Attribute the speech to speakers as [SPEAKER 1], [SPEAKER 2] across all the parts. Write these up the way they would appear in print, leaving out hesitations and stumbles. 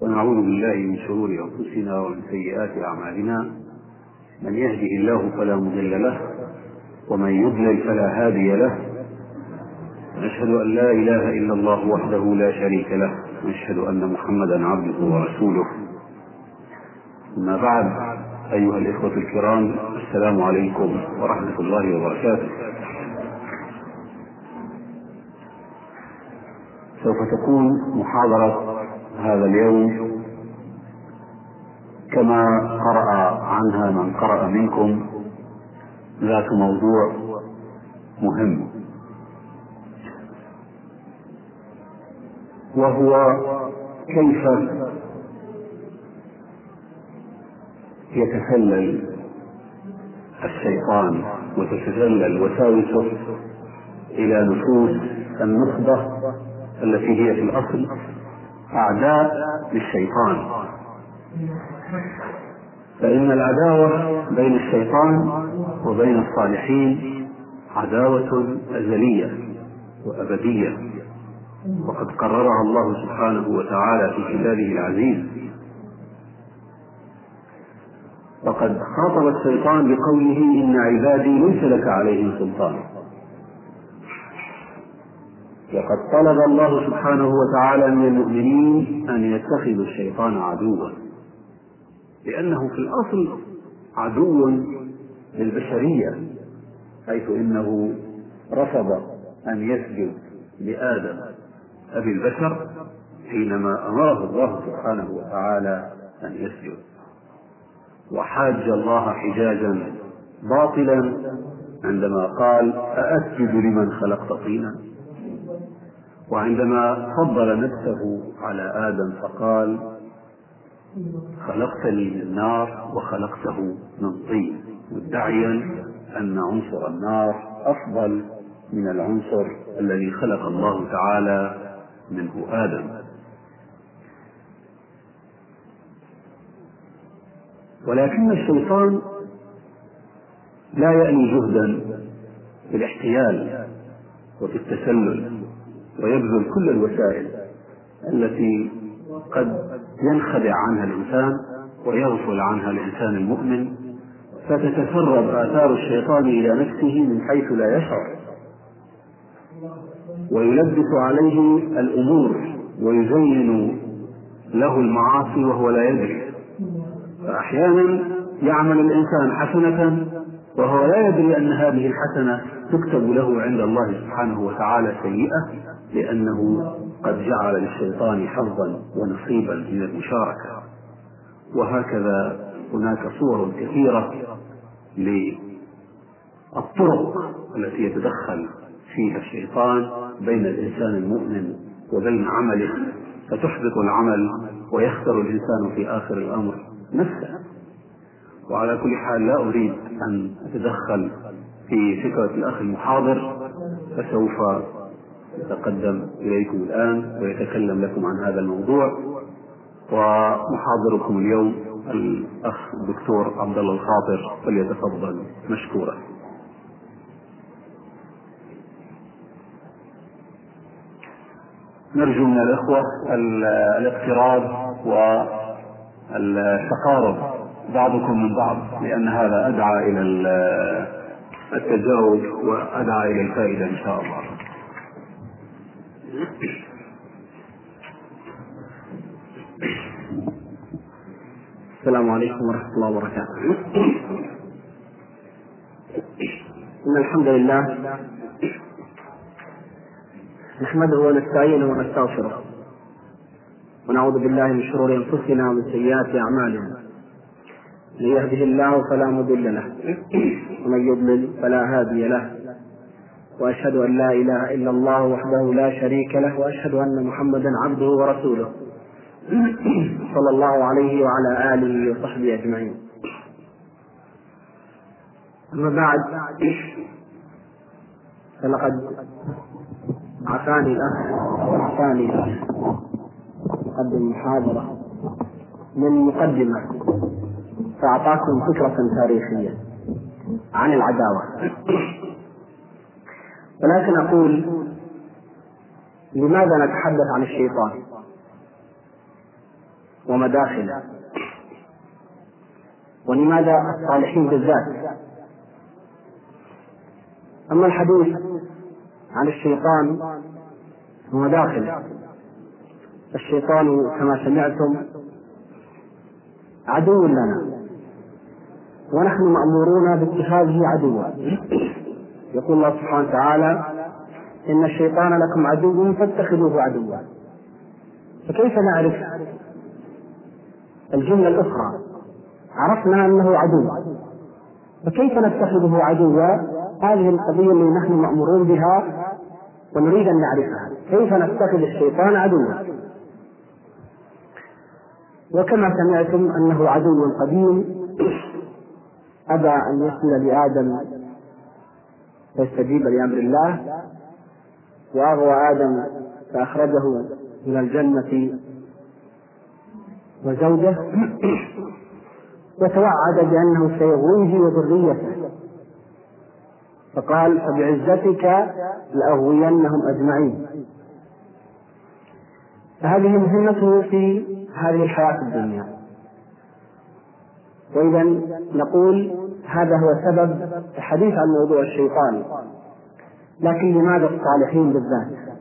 [SPEAKER 1] ونعوذ بالله من شرور أنفسنا ومن سيئات أعمالنا، من يهده الله فلا مضل له ومن يضلل فلا هادي له، ونشهد أن لا إله إلا الله وحده لا شريك له، ونشهد أن محمدا عبده ورسوله. أما بعد، أيها الإخوة الكرام، السلام عليكم ورحمة الله وبركاته. سوف تكون محاضرة هذا اليوم كما قرأ عنها من قرأ منكم ذات موضوع مهم، وهو كيف يتسلل الشيطان وتتسلل وساوسه إلى نفوس النخبة التي هي في الأصل أعداء للشيطان. فإن العداوة بين الشيطان وبين الصالحين عداوة أزلية وأبدية، وقد قررها الله سبحانه وتعالى في كتابه العزيز. وقد خاطب الشيطان بقوله: إن عبادي ليس لك عليهم سلطان. وقد طلب الله سبحانه وتعالى من المؤمنين أن يتخذوا الشيطان عدوا، لأنه في الأصل عدو للبشرية، حيث إنه رفض أن يسجد لآدم أبي البشر حينما أمره الله سبحانه وتعالى أن يسجد، وحاج الله حجاجا باطلا عندما قال: أأسجد لمن خلقت طينا؟ وعندما فضل نفسه على آدم فقال: خلقتني من نار وخلقته من طين، مدعيا أن عنصر النار أفضل من العنصر الذي خلق الله تعالى منه آدم. ولكن الشيطان لا يأني جهدا في الاحتيال وفي التسلل، ويبذل كل الوسائل التي قد ينخدع عنها الإنسان ويغفل عنها الإنسان المؤمن، فتتسرب آثار الشيطان إلى نفسه من حيث لا يشعر، ويلبس عليه الأمور ويزين له المعاصي وهو لا يدري. فأحيانا يعمل الإنسان حسنة وهو لا يدري أن هذه الحسنة تكتب له عند الله سبحانه وتعالى سيئة، لأنه قد جعل للشيطان حظا ونصيبا من المشاركة. وهكذا هناك صور كثيرة للطرق التي يتدخل فيها الشيطان بين الإنسان المؤمن وبين عمله، فتحبط العمل ويخسر الإنسان في آخر الأمر نفسه. وعلى كل حال لا أريد أن أتدخل في فكرة الأخ المحاضر، فسوف يتقدم إليكم الآن ويتكلم لكم عن هذا الموضوع. ومحاضركم اليوم الأخ الدكتور عبد الله الخاطر، فليتفضل مشكورا. نرجو من الإخوة الاقتراب والتقارب بعضكم من بعض، لأن هذا أدعى إلى التجاوب وأدعى إلى الفائدة إن شاء الله.
[SPEAKER 2] السلام عليكم ورحمة الله وبركاته. إن الحمد لله نحمده ونستعينه ونستغفره، ونعوذ بالله من شرور أنفسنا ومن سيئات أعمالنا. من يهده الله فلا مضل له، ومن يضلل فلا هادي له. وأشهد أن لا إله إلا الله وحده لا شريك له، وأشهد أن محمدا عبده ورسوله صلى الله عليه وعلى آله وصحبه أجمعين. أما بعد، فلقد عفاني الأخ وعفاني مقدم محاضرة من مقدمة، فأعطاكم فكرة تاريخية عن العداوة. ولكن أقول: لماذا نتحدث عن الشيطان؟ ومداخله. ولماذا الصالحين بالذات؟ أما الحديث عن الشيطان ومداخله، الشيطان كما سمعتم عدو لنا، ونحن مأمورون باتخاذه عدوا. يقول الله سبحانه وتعالى: إن الشيطان لكم عدو فاتخذوه عدوا. فكيف نعرف الجملة الأخرى؟ عرفنا أنه عدو، فكيف نتخذه عدوا؟ هذه القضية اللي نحن مأمورون بها ونريد أن نعرفها، كيف نتخذ الشيطان عدوا؟ وكما سمعتم أنه عدو قديم أبى أن يسجد لآدم فاستجيب لأمر الله، وأغوى آدم فأخرجه من الجنة وزوجه، وتوعد بأنه سيغويه وذريته، فقال: فبعزتك لأغوينهم أجمعين. فهذه مهمته في هذه الحياة الدنيا. وإذا نقول هذا هو سبب الحديث عن موضوع الشيطان. لكن لماذا الصالحين بالذات؟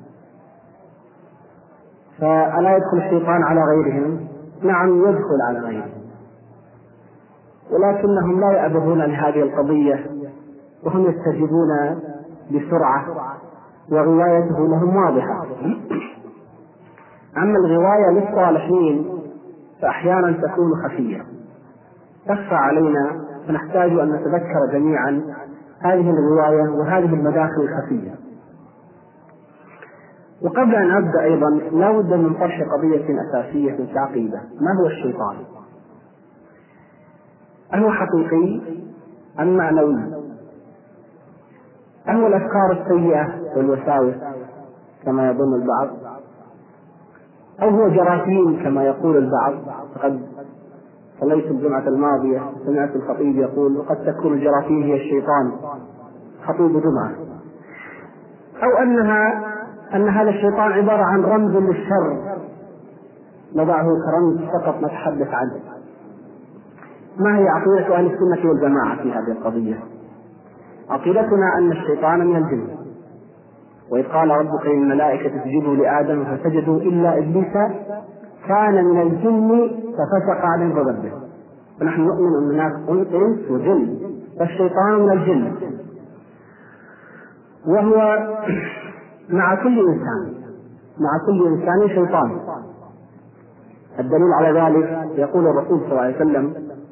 [SPEAKER 2] فألا يدخل الشيطان على غيرهم؟ نعم، يدخل على غيرهم، ولكنهم لا يأبهون لهذه القضية، وهم يستجيبون بسرعة، وغوايته لهم واضحة. أما الغواية للصالحين فأحيانا تكون خفية، تخفى علينا، فنحتاج أن نتذكر جميعا هذه الغواية وهذه المداخل الخفية. وقبل أن أبدأ أيضا لا بد من طرح قضية أساسية في العقيدة: ما هو الشيطان؟ أهو حقيقي أم معنوي؟ أهو الأفكار السيئة والوساوس كما يظن البعض؟ أو هو جراثيم كما يقول البعض؟ فقد صليت الجمعة الماضية سمعت الخطيب يقول: وقد تكون الجراثيم هي الشيطان، خطيب جمعة. أو أن هذا الشيطان عبارة عن رمز للشر نضعه كرمز فقط نتحدث عنه. ما هي عقيدة أهل السنة والجماعة في هذه القضية؟ عقيدتنا أن الشيطان من الجن، وإذ قال ربك للملائكة اسجدوا لآدم فسجدوا إلا إبليس كان من الجن ففسق عن ربه. فنحن نؤمن أن هناك إنس وجن، فالشيطان من الجن، وهو مع كل إنسان شيطان. الدليل على ذلك يقول الرسول صلى الله عليه وسلم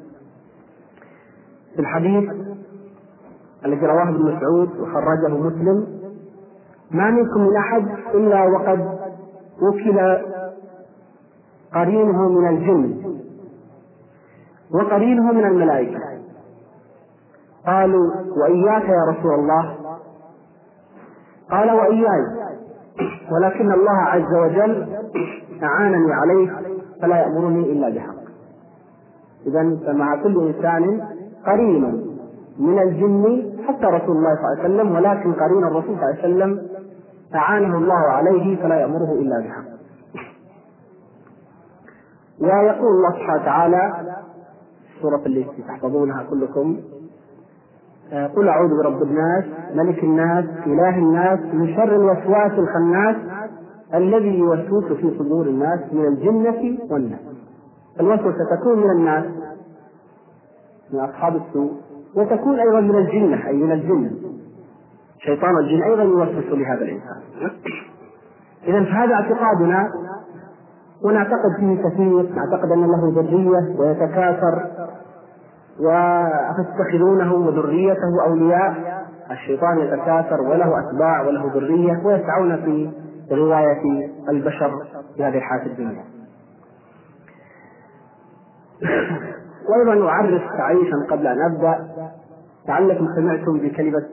[SPEAKER 2] في الحديث الذي رواه ابن مسعود وخرجه مسلم: ما منكم من أحد إلا وقد وكل قرينه من الجن وقرينه من الملائكة. قالوا: وإياك يا رسول الله؟ قال: وإياي، ولكن الله عز وجل أعانني عليه فلا يأمرني إلا بحق. إذن فمع كل إنسان قرين من الجن، حتى رسول الله صلى الله عليه وسلم، ولكن قرين الرسول صلى الله عليه وسلم أعانه الله عليه فلا يأمره إلا بحق. ويقول الله سبحانه وتعالى سورة اللي تحفظونها كلكم: قل أعوذ برب الناس ملك الناس إله الناس من شر الوسواس الخناس الذي يوسوس في صدور الناس من الجنة والناس. الوسوسة تكون من الناس، من أصحاب السوء، وتكون أيضا من الجنة، أي من الجن. شيطان الجن أيضا يوسوس لهذا الإنسان. إذن فهذا اعتقادنا، ونعتقد فيه كثير، نعتقد أن له ذرية ويتكاثر وتتخذونه وذريته أولياء. الشيطان يتكاثر وله أتباع وله ذرية، ويسعون في رواية البشر في هذه الحياة الدنيا. وأيضا أعرف تعريفا قبل أن أبدأ، لعلكم سمعتم بكلمة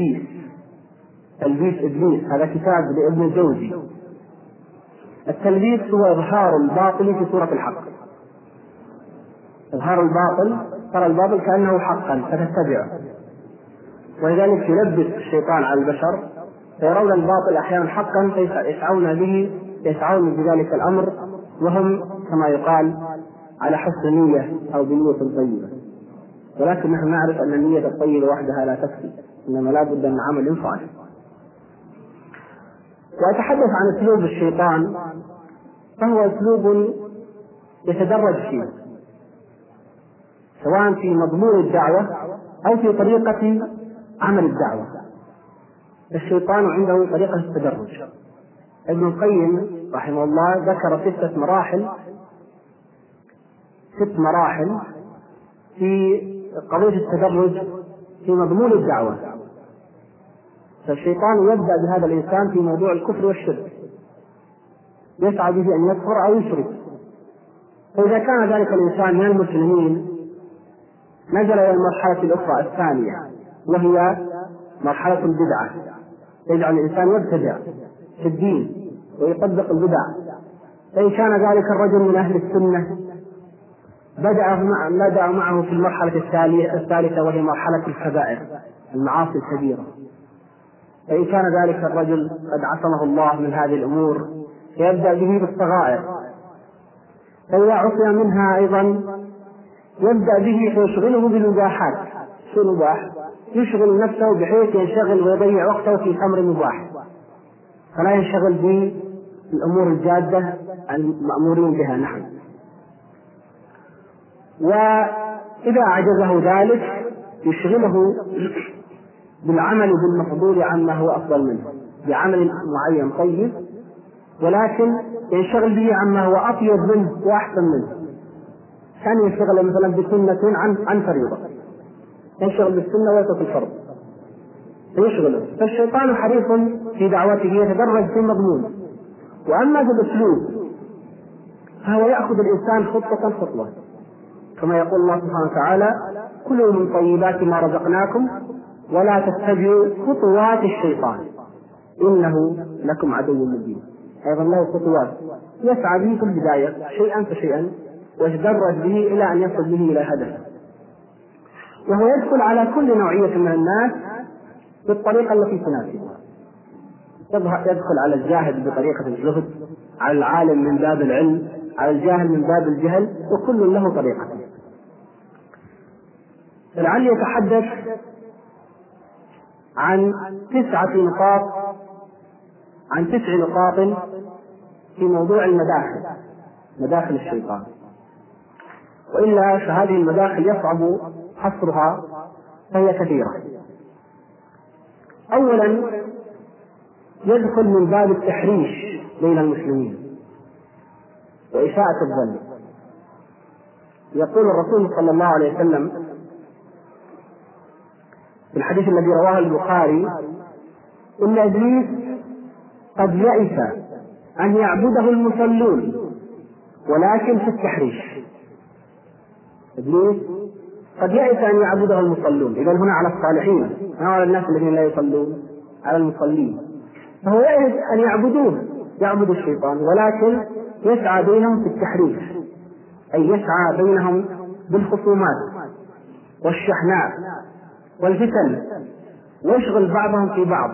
[SPEAKER 2] تلبيس إبليس. هذا كتاب لابن الجوزي. التلبيس هو إظهار الباطل في صورة الحق. إظهار الباطل، ترى الباطل كأنه حقا فتتبعه، ولذلك يلبس الشيطان على البشر فيرون الباطل أحيانا حقا فيسعون بذلك الأمر، وهم كما يقال على حسن نية أو بنية طيبة، ولكن نحن نعرف أن النية الطيبة وحدها لا تكفي، إنما لا بد من عمل صالح. وأتحدث عن أسلوب الشيطان، فهو أسلوب يتدرج فيه، سواء في مضمون الدعوة أو في طريقة عمل الدعوة. الشيطان عنده طريقة التدرج. ابن القيم رحمه الله ذكر 6 مراحل في قضية التدرج في مضمون الدعوة. فالشيطان يبدأ بهذا الإنسان في موضوع الكفر والشرك، يسعى به أن يكفر أو يشرك، فإذا كان ذلك الإنسان من المسلمين نزل إلى المرحلة الأخرى الثانية، وهي مرحلة البدعة، يجعل الإنسان يبتدع في الدين ويطبق البدع. فإن كان ذلك الرجل من أهل السنة بدأ معه في المرحلة الثالثة، وهي مرحلة الكبائر، المعاصي الكبيرة. فإن كان ذلك الرجل قد عصمه الله من هذه الأمور يبدأ به بالصغائر، فإذا عصي منها أيضا يبدأ به فيشغله بالمباحات. شو المباح؟ يشغل نفسه بحيث ينشغل ويضيع وقته في أمر مباح، فلا ينشغل بالأمور الجادة المأمورين بها نحن. وإذا عجزه ذلك يشغله بالعمل بالمفضول عما هو أفضل منه، بعمل معين طيب، ولكن ينشغل به عما هو أطيب منه وأحسن منه. كان ينشغل مثلا بسنة عن فريضة، ينشغل بالسنة ويترك الفرض فيشغله. فالشيطان حريص في دعوته يتدرج في المضمون. وأما في الأسلوب فهو يأخذ الإنسان خطوة، كما يقول الله سبحانه وتعالى: كلوا من طيبات ما رزقناكم ولا تتبعوا خطوات الشيطان إنه لكم عدو مبين. أيضا له خطوات يسعى به في البداية شيئا فشيئا، ويتدرج به إلى أن يصل به إلى هدفه. وهو يدخل على كل نوعية من الناس بالطريقة التي تناسبه. يدخل على الجاهل بطريقة الزهد، على العالم من باب العلم، على الجاهل من باب الجهل، وكل له طريقة. لعلي يتحدث عن 9 نقاط في موضوع مداخل الشيطان، وإلا فهذه المداخل يصعب حصرها فهي كثيرة. أولا يدخل من باب التحريش بين المسلمين وإساءة الظن. يقول الرسول صلى الله عليه وسلم في الحديث الذي رواه البخاري: إن إبليس قد يئس أن يعبده المصلون ولكن في التحريش. إبليس قد يئس أن يعبده المصلون، إذا هنا على الصالحين، ما على الناس الذين لا يصلون، على المصلين. فهو يئس أن يعبد الشيطان، ولكن يسعى بينهم في التحريش، أي يسعى بينهم بالخصومات والشحناء والفتن، ويشغل بعضهم في بعض.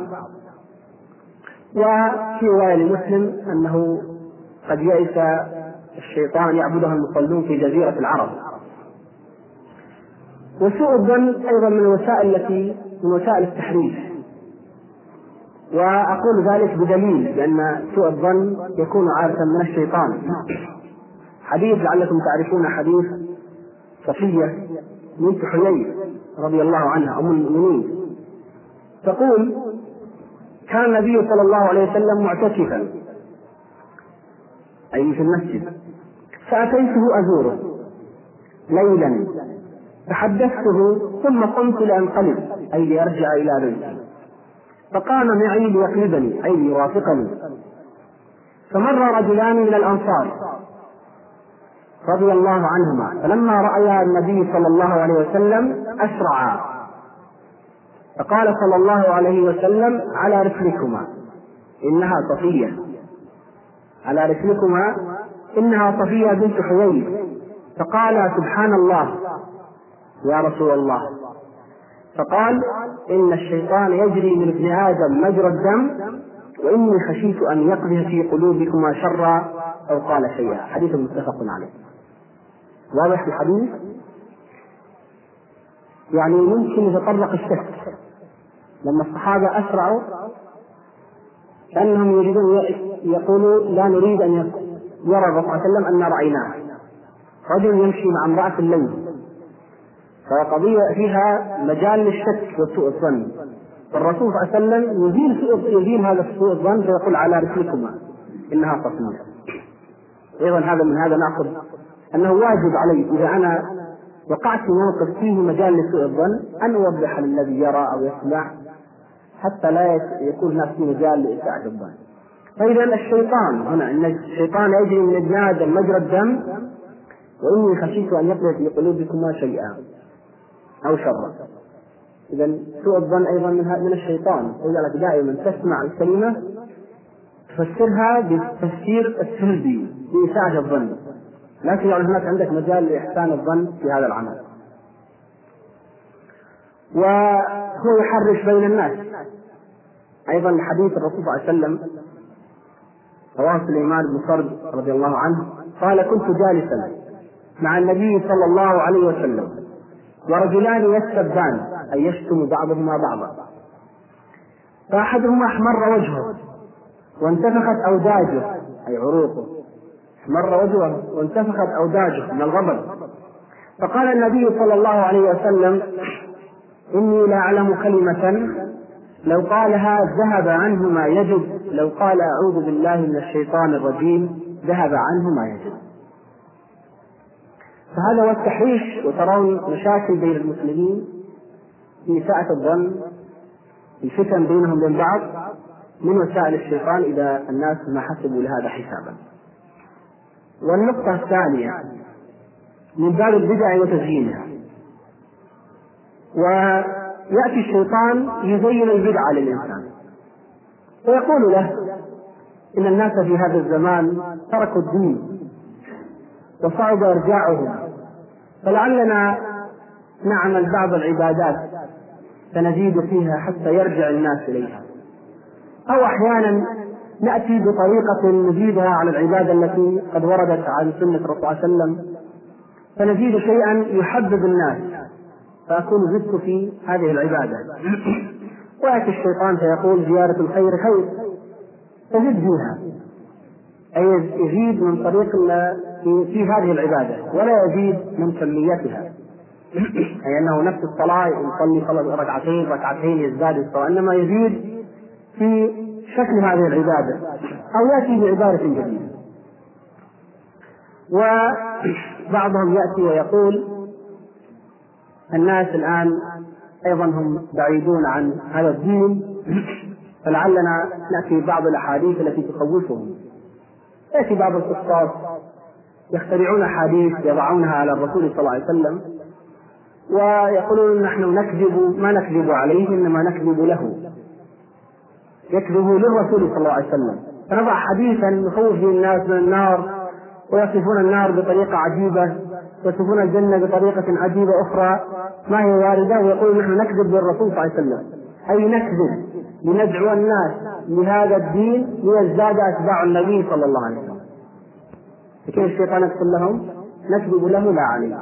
[SPEAKER 2] وفي رواية لمسلم أنه قد يئس الشيطان يعبده المصلون في جزيرة العرب. وسوء الظن أيضا من وسائل التحريش، وأقول ذلك بدليل، لأن سوء الظن يكون عادة من الشيطان. حديث لعلكم تعرفون حديث صفية بنت حيي رضي الله عنها أم المؤمنين، تقول: كان النبي صلى الله عليه وسلم معتكفا، أي في المسجد، فأتيته أزوره ليلا فحدثته ثم قمت لأنقلب، أي لأرجع إلى بيتي، فقام معي ليقلبني، أي ليرافقني. فمر رجلان من الأنصار رضي الله عنهما، فلما رأيا النبي صلى الله عليه وسلم أسرعا، فقال صلى الله عليه وسلم: على رسلكما إنها صفية، على رسلكما إنها صفية بنت حيي. فقال: سبحان الله يا رسول الله. فقال: إن الشيطان يجري من ابن آدم مجرى الدم، وإني خشيت أن يقذف في قلوبكما شرا، أو قال شيئا. حديث متفق عليه. واضح الحديث؟ يعني ممكن يتطرق الشك لما الصحابة أسرعوا كأنهم يريدون يقولوا لا نريد أن يرى الرسول صلى الله عليه وسلم أن رأيناه. رجل يمشي مع امرأة الليل، فقضية فيها مجال للشك وسوء الظن، فالرسول صلى الله عليه وسلم يزيل هذا سوء الظن فيقول على رسلكما إنها صفية. أيضا هذا من هذا نأخذ أنه واجب علي إذا أنا وقعت في موقف فيه مجال لسوء الظن أن أوضح للذي يرى أو يسمع حتى لا يكون هناك في مجال لإساءة الظن. فإذا الشيطان هنا إن الشيطان يجري من ابن آدم مجرى الدم وإني خشيت أن يقذف في قلوبكما شيئا أو شرا. إذا سوء الظن أيضا من الشيطان. إذا دائما تسمع الكلمة تفسرها بالتفسير السلبي بإساءة الظن، لا تجعل هناك عندك مجال لإحسان الظن في هذا العمل. وهو يحرش بين الناس. أيضا حديث الرسول صلى الله عليه وسلم رواه سليمان بن سرد رضي الله عنه قال: كنت جالسا مع النبي صلى الله عليه وسلم ورجلان يستبان أي يشتم بعضهما بعضا، فأحدهما احمر وجهه وانتفخت أوداجه أي عروقه، احمر وجهه وانتفخت أوداجه من الغضب، فقال النبي صلى الله عليه وسلم: إني لا أعلم كلمة لو قالها ذهب عنه ما يجب، لو قال أعوذ بالله من الشيطان الرجيم ذهب عنه ما يجب. فهذا هو التحريش. وترون مشاكل بين المسلمين في إساءة الظن، الفتن بينهم وبين بعض من وسائل الشيطان إذا الناس ما حسبوا لهذا حسابا. والنقطة الثانية من باب البدع وتزيينها، ويأتي الشيطان يزين البدعة للإنسان ويقول له إن الناس في هذا الزمان تركوا الدين وصعب إرجاعهم، فلعلنا نعمل بعض العبادات فنزيد فيها حتى يرجع الناس إليها، أو أحيانا نأتي بطريقة نزيدها على العبادة التي قد وردت عن سنة الرسول صلى الله عليه وسلم فنزيد شيئا يحبب الناس فأكون زدت في هذه العبادة. ويأتي الشيطان فيقول زيارة الخير خير فزد فيها، أي يزيد من طريق في هذه العبادة ولا يزيد من كميتها، أي أنه نفس الصلاة يصلي ركعتين يزداد الصلاة، إنما يزيد في شكل هذه العبادة أو يأتي بعبادة جديدة. وبعضهم يأتي ويقول الناس الآن أيضا هم بعيدون عن هذا الدين، فلعلنا نأتي بعض الأحاديث التي تخوفهم. يأتي بعض القصاص يخترعون أحاديث يضعونها على الرسول صلى الله عليه وسلم ويقولون نحن نكذب، ما نكذب عليه إنما نكذب له، يكذبوا للرسول صلى الله عليه وسلم، فنضع حديثا نخوف به الناس من النار ويصفون النار بطريقة عجيبة ويصفون الجنة بطريقة عجيبة أخرى ما هي واردة، ويقول نحن نكذب للرسول صلى الله عليه وسلم، أي نكذب لندعو الناس لهذا الدين ليزداد أتباع النبي صلى الله عليه وسلم. لكن الشيطان يقول لهم نكذب له لا عليه.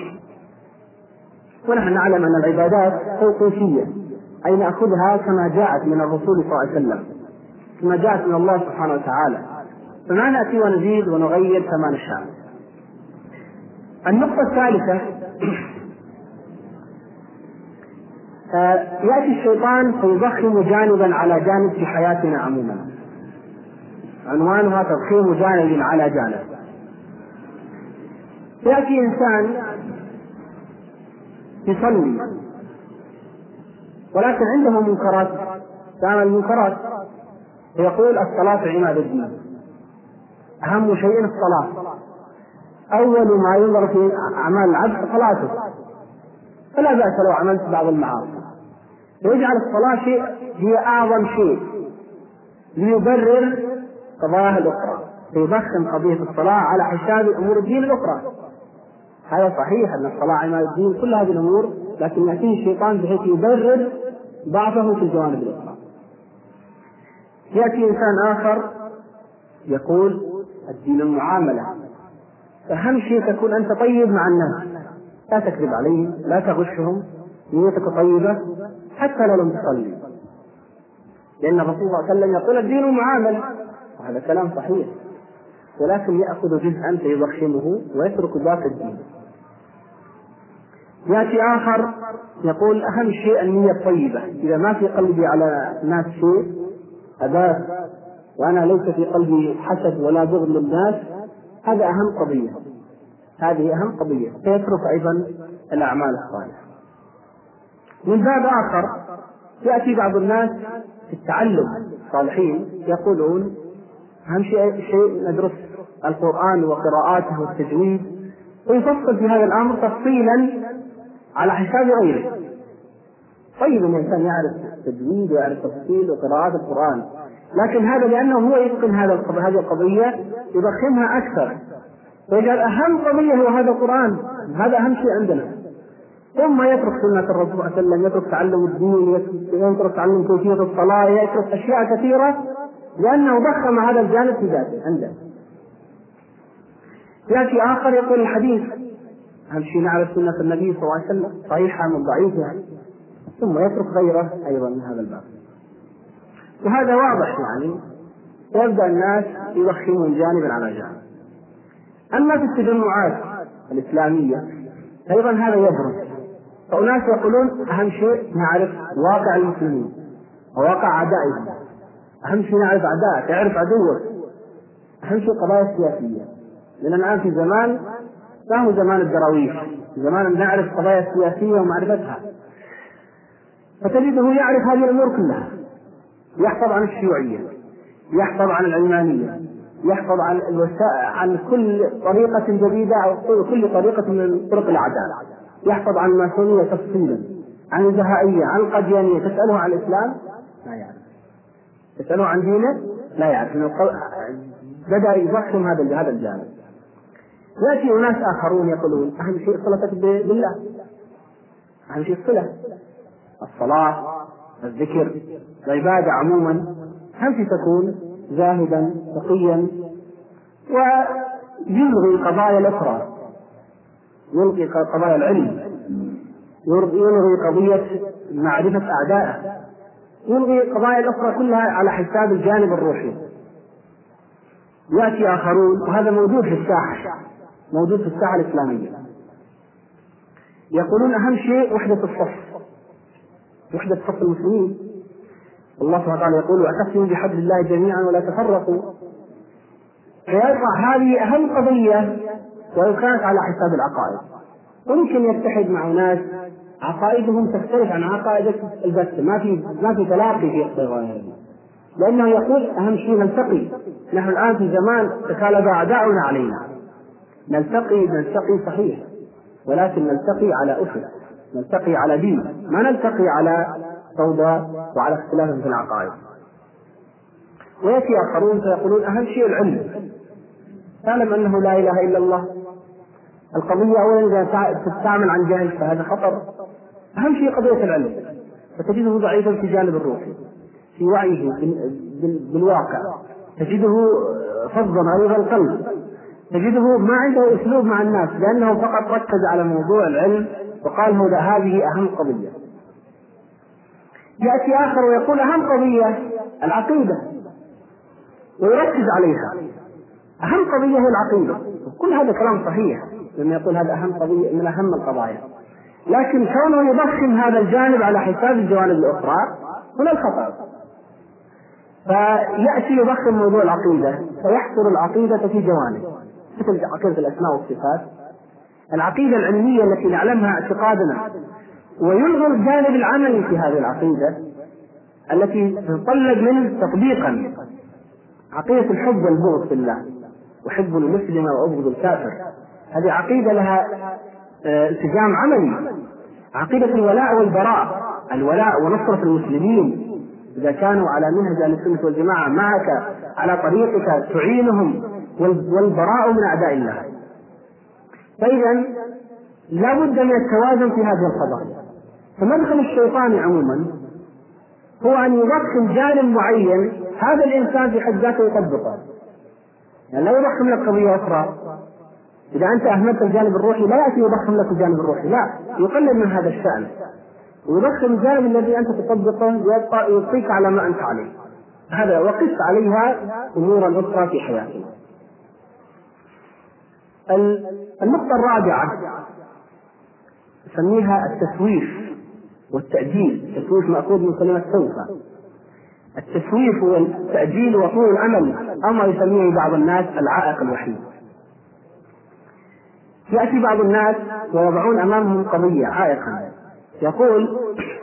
[SPEAKER 2] ونحن نعلم أن العبادات توقيفية، أي نأخذها كما جاءت من الرسول صلى الله عليه وسلم، كما جاءت من الله سبحانه وتعالى، فما نأتي ونزيد ونغير كما نشاء. النقطة الثالثة يأتي الشيطان فيضخم جانبا على جانب في حياتنا عموما، عنوانها تضخيم جانب على جانب. يأتي إنسان يصلي ولكن عنده منكرات، تعمل المنكرات، ويقول الصلاة عماد الدين، أهم شيء الصلاة، أول ما ينظر في أعمال العبد صلاته، فلا بأس لو عملت بعض المعاصي، ويجعل الصلاة شيء هي أعظم شيء ليبرر قضاياه الأخرى، فيضخم قضية الصلاة على حساب أمور الدين الأخرى. هذا صحيح أن الصلاة عماد الدين كل هذه الأمور، لكن يأتيه الشيطان بحيث يبرر ضعفه في الجوانب الأخرى. يأتي إنسان آخر يقول الدين المعاملة، أهم شيء تكون أنت طيب مع الناس، لا تكذب عليهم، لا تغشهم، نيتك طيبة حتى لو لم تصلي، لأن الرسول صلى الله عليه وسلم يقول الدين معامل، وهذا كلام صحيح، ولكن يأخذ جزءا فيضخمه ويترك ذاك الدين. يأتي آخر يقول أهم شيء النية الطيبة، إذا ما في قلبي على الناس شيء أباس وأنا ليس في قلبي حسد ولا بغض للناس، هذا أهم قضية، هذه أهم قضية، فيترك أيضا الأعمال الصالحة. من باب آخر يأتي بعض الناس في التعلم الصالحين يقولون أهم شيء ندرس القرآن وقراءاته والتجويد، ويفصل في هذا الأمر تفصيلا على حساب غيره. طيب الإنسان يعرف التجويد ويعرف تفصيل وقراءات القرآن، لكن هذا لأنه هو يتقن هذه القضية يضخمها أكثر، ويجعل أهم قضية هو هذا القرآن، هذا أهم شيء عندنا، ثم يترك سنة الرسول صلى الله عليه وسلم، يترك تعلم الدين، يترك تعلم كيفية الصلاة، يترك أشياء كثيرة لأنه ضخم هذا الجانب في ذاته عنده. يأتي آخر يقول الحديث أهم شيء نعرف سنة النبي صلى الله عليه وسلم صحيحة من ضعيفها، ثم يترك غيره أيضا من هذا الباب. وهذا واضح يعني، ويبدأ الناس يضخمون جانبا على جانب. أما في التجمعات الإسلامية أيضا هذا يبرز، فأناس يقولون أهم شيء نعرف واقع المسلمين وواقع أعدائهم، أهم شيء نعرف أعدائك، تعرف عدوك، أهم شيء قضايا سياسية، لأن الآن في زمان ما هو زمان الدراويش، زمان نعرف قضايا سياسية ومعرفتها، فتجده يعرف هذه الأمور كلها، يحفظ عن الشيوعية، يحفظ عن العلمانية، يحفظ عن كل طريقة جديدة أو كل طريقة من طرق العدالة، يحفظ عن الماسونية تفصيلا، عن البهائية، عن القديانية. تسأله عن الإسلام لا يعرف، تسأله عن دينه لا يعرف، بدأ يضخم هذا الجانب. يأتي أناس آخرون يقولون أهم شيء صلتك بالله، أهم شيء الصلاة، الذكر، العبادة عموما، أهم شيء تكون زاهدا تقيا، ويلغي القضايا الأخرى، يلغي قضايا العلم، يلغي قضية معرفة أعدائه، يلغي القضايا الأخرى كلها على حساب الجانب الروحي. يأتي آخرون، وهذا موجود في الساحة، موجود في الساحة الإسلامية، يقولون أهم شيء وحدة الصف، وحدة صف المسلمين. الله سبحانه وتعالى يقول واعتصموا بحبل الله جميعا ولا تفرقوا، فيضع هذه أهم قضية وإن كانت على حساب العقائد. ويمكن يتحد مع ناس عقائدهم تختلف عن عقائد البتة، ما في تلاقي في القضايا، لأنه يقول أهم شيء نلتقي. نحن الآن في زمان تكالب أعداؤنا علينا، نلتقي صحيح، ولكن نلتقي على أسس، نلتقي على دين، ما نلتقي على فوضى وعلى اختلاف في العقائد. ويأتي آخرون فيقولون أهم شيء العلم، تعلم أنه لا إله إلا الله. القضية أولا إذا تستعمل عن جهل فهذا خطر، أهم شيء قضية العلم، فتجده ضعيفا في جانب الروحي، في وعيه بالواقع، تجده فظا غليظ القلب، تجده ما عنده أسلوب مع الناس، لأنه فقط ركز على موضوع العلم وقال هذه أهم قضية. يأتي آخر ويقول أهم قضية العقيدة ويركز عليها، أهم قضية هي العقيدة. كل هذا كلام صحيح لما يقول هذا أهم قضية من أهم القضايا، لكن كونه يضخم هذا الجانب على حساب الجوانب الأخرى هنا الخطأ. فيأتي يضخم موضوع العقيدة فيحصر العقيدة في جوانب، مثل عقيدة الأسماء والصفات، العقيدة العلمية التي نعلمها اعتقادنا، ويلغي الجانب العملي في هذه العقيدة التي تتطلب منه تطبيقا، عقيدة الحب والبغض في الله، وحب المسلم وأبغض الكافر، هذه عقيدة لها التزام عملي. عقيدة الولاء والبراء، الولاء ونصرة المسلمين إذا كانوا على منهج أهل السنة والجماعة معك على طريقك تعينهم، والبراء من أعداء الله. فإذا لا بد من التوازن في هذه القضايا. فمدخل الشيطان عموما هو أن يضخم جانب معين هذا الإنسان في حد ذاته يطبقه، يعني لا يضخم لك قضية أخرى، إذا أنت أهملت الجانب الروحي لا يأتي يضخم لك الجانب الروحي، لا، يقلل من هذا الشأن ويضخم الجانب الذي أنت تطبقه ويبقيك على ما أنت عليه. هذا وقس عليها أمورا أخرى في حياتنا. النقطة الرابعة نسميها التسويف والتأجيل. التسويف مأخوذ من كلمة سوف. التسويف والتأجيل وطول الأمل أو ما يسميه بعض الناس العائق الوحيد. يأتي بعض الناس ويضعون أمامهم قضية عائقا، يقول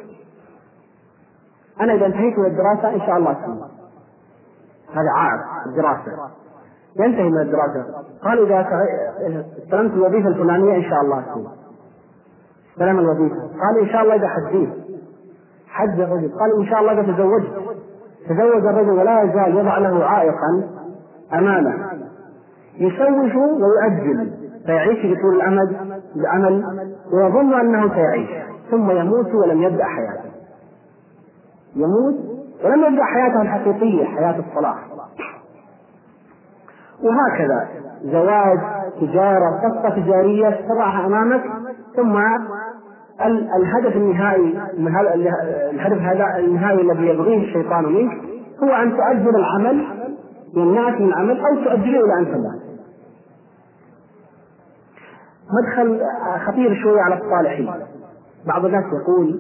[SPEAKER 2] أنا إذا انتهيت من الدراسة إن شاء الله أسلم. هذا عائق الدراسة، ينتهي من الدراسة، قال إذا استلمت الوظيفة الفلانية إن شاء الله أسلم. استلم الوظيفة، قال إن شاء الله إذا حج الرجل، قال إن شاء الله إذا تزوج الرجل، ولا يزال يضع له عائقا أمامه، يسوف ويؤجل، فيعيش بطول الأمل ويظن أنه سيعيش، ثم يموت ولم يبدأ حياته، يموت ولم يبدأ حياته الحقيقية، حياة الصلاح. وهكذا زواج، تجارة، قصة تجارية تضعها أمامك، ثم الهدف النهائي، الهدف هذا النهائي الذي يبغيه الشيطان منك هو أن تؤجل العمل والناس من العمل أو تؤجله إلى أن تموت. مدخل خطير شوية على الصالحين. بعض الناس يقول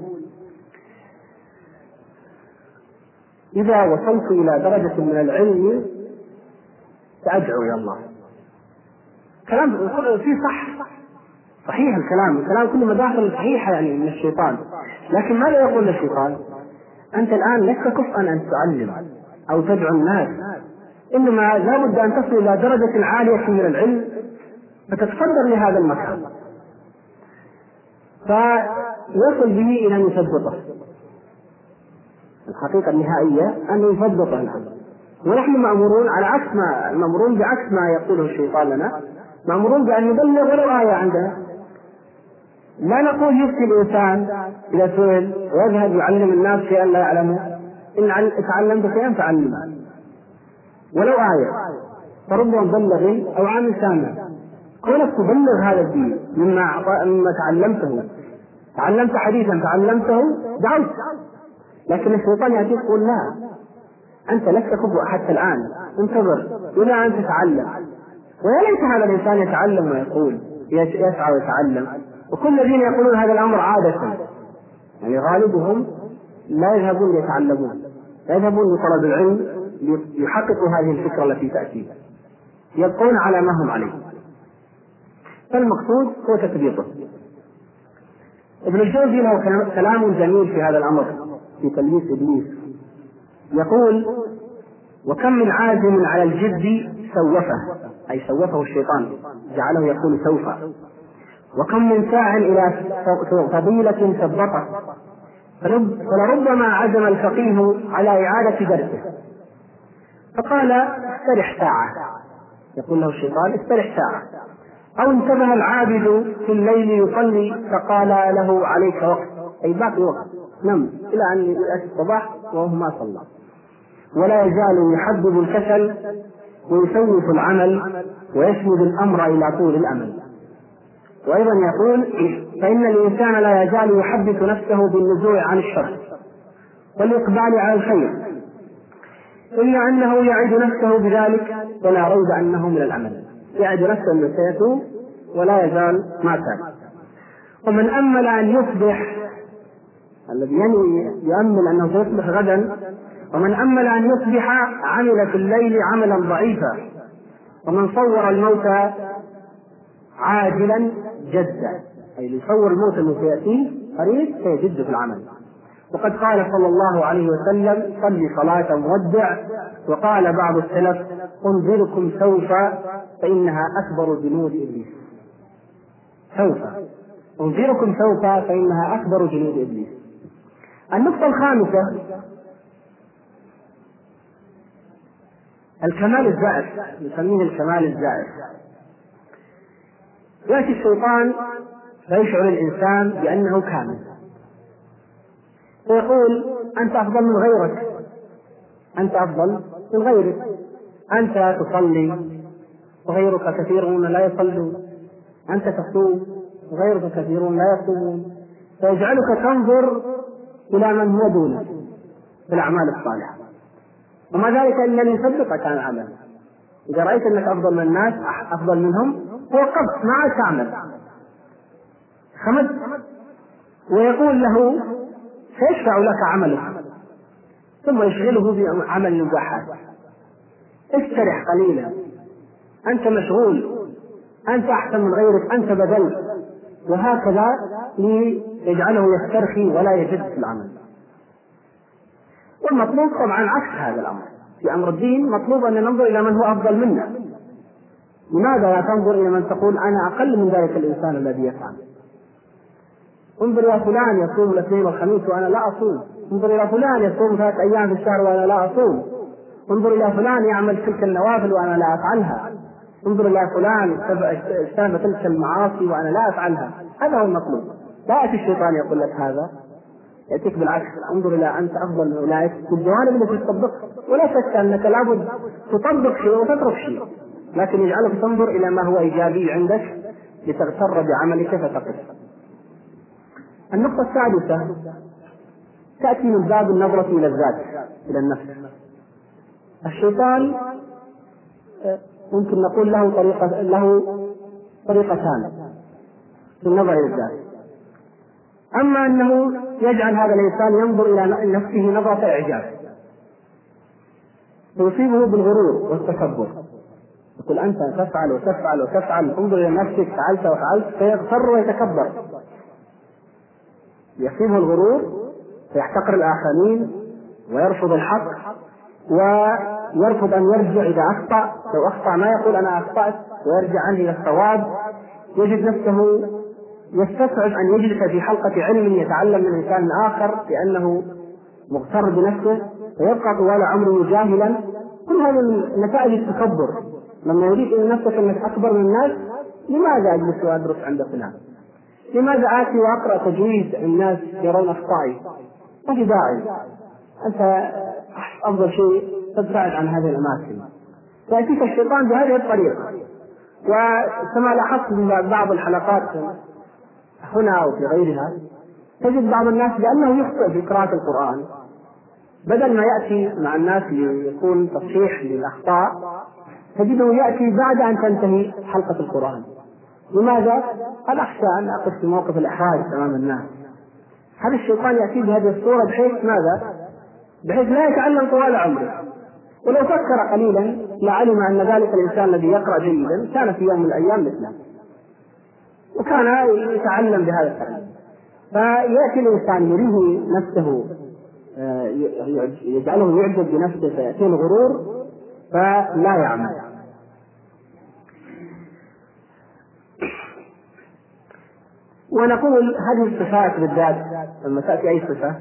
[SPEAKER 2] إذا وصلت إلى درجة من العلم سأدعو إلى الله. كلام فيه صحيح الكلام كله مداخل صحيحة يعني من الشيطان، لكن ماذا يقول الشيطان؟ أنت الآن لست كفءا أن تعلم أو تدعو الناس، إنما لا بد أن تصل إلى درجة عالية من العلم فتتصدر لهذا المكان، فيصل به إلى أن يثبطه. الحقيقة النهائية أن يثبطه الأمر. ونحن مأمورون بعكس ما يقوله الشيطان لنا، مأمورون بأن نبلغ ولو آية عندنا. لا نقول يفتي الإنسان إذا سئل ويذهب يعلم الناس شيئا لا يعلمه، إن تعلمت شيئا فعلمه ولو آية، فربما مبلغ أو عامل سامع. كونك تبلغ هذا الدين مما تعلمت حديثا تعلمته دعوت، لكن الشيطان يأتي يقول لا، أنت لست كفء حتى الآن، انتظر إلى أن تتعلم. ويا ليت هذا الإنسان يتعلم ويقول يسعى ويتعلم. وكل الذين يقولون هذا الأمر عادة يعني غالبهم لا يذهبون يتعلمون، لا يذهبون لطلب العلم ليحققوا هذه الفكرة التي تأتي، يبقون على ما هم عليه. فالمقصود هو تثبيطه. ابن الجوزي له كلام جميل في هذا الأمر في تلبيس إبليس، يقول وكم من عازم على الجد سوفه، أي سوفه الشيطان جعله يقول سوف، وكم من ساع إلى فضيلة ثبطه، فلربما عزم الفقيه على إعادة درسه فقال استرح ساعة، يقول له الشيطان استرح ساعة. أو انتبه العابد في الليل يصلي فقال له عليك وقت، أي باقي وقت، نم إلى أن يأتي الصباح وهو ما صلى. ولا يزال يحبب الكسل ويسوف العمل ويسند الأمر إلى طول الأمل. وأيضا يقول فإن الإنسان لا يزال يحدث نفسه بالنزوع عن الشر والإقبال على الخير، إلا أنه يعد نفسه بذلك ولا ريب أنه من العمل، يعد نفسه أنه سيتوب ولا يزال ما تاب. ومن أمل أن يصبح، الذي يؤمل أنه سيصبح غدا، ومن أمل أن يصبح عمل في الليل عملا ضعيفا، ومن صور الموت عاجلا جدا، أي يصور الموت الذي سيأتيه قريب سيجد في العمل. وقد قال صلى الله عليه وسلم صلي صلاة مودع. وقال بعض السلف انذركم سوف فإنها أكبر جنود إبليس. سوف انذركم سوف فإنها أكبر جنود إبليس. النقطة الخامسة الكمال الزائف، نسميه الكمال الزائف. يأتي الشيطان فيشعر الإنسان بأنه كامل، ويقول أنت أفضل من غيرك، أنت أفضل من غيرك، أنت تصلي وغيرك كثيرون لا يصلون، أنت تصوم وغيرك كثيرون لا يصومون، فيجعلك تنظر إلى من هو دونك في الأعمال الصالحة، وما ذلك إلا ليثبتك عن العمل. إذا رأيت أنك أفضل من الناس أفضل منهم توقفت ما عاد تعمل، خمد، ويقول له سيشفع لك عملك، ثم يشغله بعمل المباحات. استرح قليلا، أنت مشغول، أنت أحسن من غيرك، أنت بدلت، وهكذا ليجعله يسترخي ولا يجد في العمل. والمطلوب طبعا عكس هذا الأمر. في أمر الدين مطلوب أن ننظر إلى من هو أفضل منا. لماذا لا تنظر إلى من تقول أنا أقل من ذلك الإنسان الذي يفعل؟ انظر إلى فلان يصوم الاثنين والخميس وأنا لا أصوم، انظر إلى فلان يصوم 3 أيام في الشهر وأنا لا أصوم، انظر إلى فلان يعمل تلك النوافل وأنا لا أفعلها، انظر إلى فلان اجتنب تلك المعاصي وأنا لا أفعلها. هذا هو المطلوب. لا يأتي الشيطان يقول لك هذا، يأتيك بالعكس، انظر إلى أنت أفضل من أولئك في الجوانب التي تطبقها. ولا شك أنك لابد تطبق شيء وتترك شيء، لكن يجعلك تنظر إلى ما هو إيجابي عندك لتغتر بعملك فتقف. النقطة السادسة تأتي من باب النظرة إلى الذات، إلى النفس. الشيطان ممكن نقول له طريقتان في النظر إلى الذات. أما أنه يجعل هذا الإنسان ينظر إلى نفسه نظرة إعجاب، فيصيبه بالغرور والتكبر، يقول أنت تفعل وتفعل وتفعل، انظر إلى نفسك فعلت وفعلت، فيغتر ويتكبر، يصيبه الغرور فيحتقر الآخرين ويرفض الحق ويرفض أن يرجع إذا أخطأ. لو أخطأ ما يقول أنا أخطأت ويرجع عنه إلى الصواب. يجد نفسه يستصعب أن يجلس في حلقة علم يتعلم من إنسان آخر لأنه مغتر بنفسه، فيبقى طوال عمره جاهلا. كل هذا من نتائج التكبر. لما يريد إلى نفسك أنك أكبر من الناس، لماذا أجلس وأدرس عند فلان؟ لماذا آتي وأقرأ تجويد الناس يرون أخطائي؟ ما في داعي، أنت أفضل شيء تبتعد عن هذه الأماكن. فيأتيك الشيطان بهذه الطريقة. وكما لاحظت من بعض الحلقات هنا وفي غيرها، تجد بعض الناس لأنه يخطئ في قراءة القرآن، بدل ما يأتي مع الناس ليكون تصحيح للأخطاء، تجده يأتي بعد أن تنتهي حلقة القرآن. لماذا؟ قد أخشى أن أقف في موقف الإحراج أمام الناس. هذا الشيطان يأتي بهذه الصورة بحيث ماذا؟ بحيث لا يتعلم طوال عمره. ولو فكر قليلا لعلم أن ذلك الإنسان الذي يقرأ جيدا كان في يوم من الأيام مثله وكان يتعلم بهذا التعليم. فيأتي الإنسان يريه نفسه، يجعله يعجب بنفسه، فيأتيه الغرور فلا يعمل. ونقول هذه الصفات بالذات لما تأتي أي صفة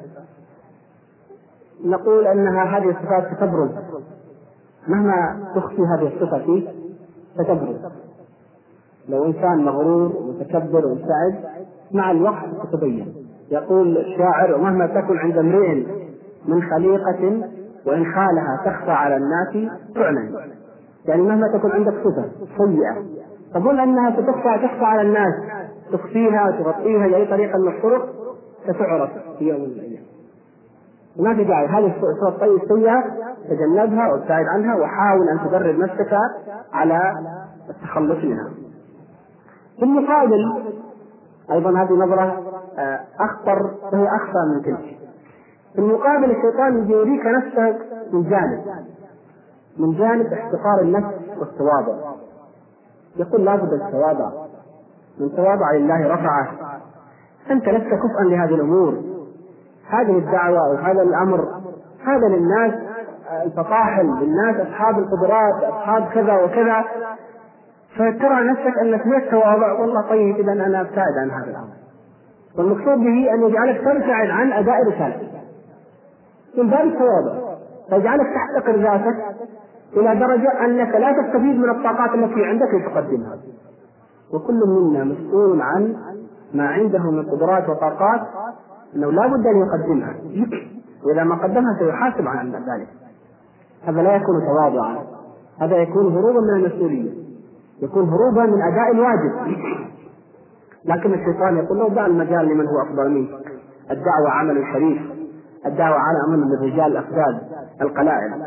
[SPEAKER 2] نقول أنها هذه الصفات ستبرز، مهما تخفي هذه الصفة فيه ستبرز. لو إنسان مغرور ومتكبر ومستعد مع الوقت تتبين. يقول الشاعر: ومهما تكن عند امرئ من خليقة وإن خالها تخفى على الناس تعلن. يعني مهما تكن عندك صفة سيئة تظن أنها تخفى على الناس، تخفيها وتغطيها بأي طريقة من الطرق، ستعرف في يوم من الأيام. ما في داعي. هذه الصفة السيئة تجنبها وابتعد عنها، وحاول أن تدرب نفسك على التخلص منها. في المقابل أيضا هذه نظرة أخطر، وهي أخطر من تلك. في المقابل الشيطان يريك نفسك من جانب احتقار النفس والتواضع. يقول لا بد التواضع، من تواضع لله رفعه. أنت لست كفءا لهذه الأمور، هذه الدعوة وهذا الأمر هذا للناس الفطاحل، للناس أصحاب القدرات، أصحاب كذا وكذا. فترى نفسك أنك من التواضع، والله طيب إذا أنا أبتعد عن هذا الأمر. والمقصود به أن يجعلك تبتعد عن أداء رسالتك من باب التواضع، فيجعلك تحتقر ذاتك إلى درجة أنك لا تستفيد من الطاقات التي عندك لتقدمها. وكل منا مسؤول عن ما عنده من قدرات وطاقات أنه لا بد أن يقدمها، وإذا ما قدمها سيحاسب عن ذلك. هذا لا يكون تواضعا، هذا يكون هروبا من المسؤولية، يكون هروبا من أداء الواجب. لكن الشيطان يقول له دع المجال لمن هو أفضل منك، الدعوة عمل شريف، الدعوة على أمر من الرجال الأفذاذ القلائل.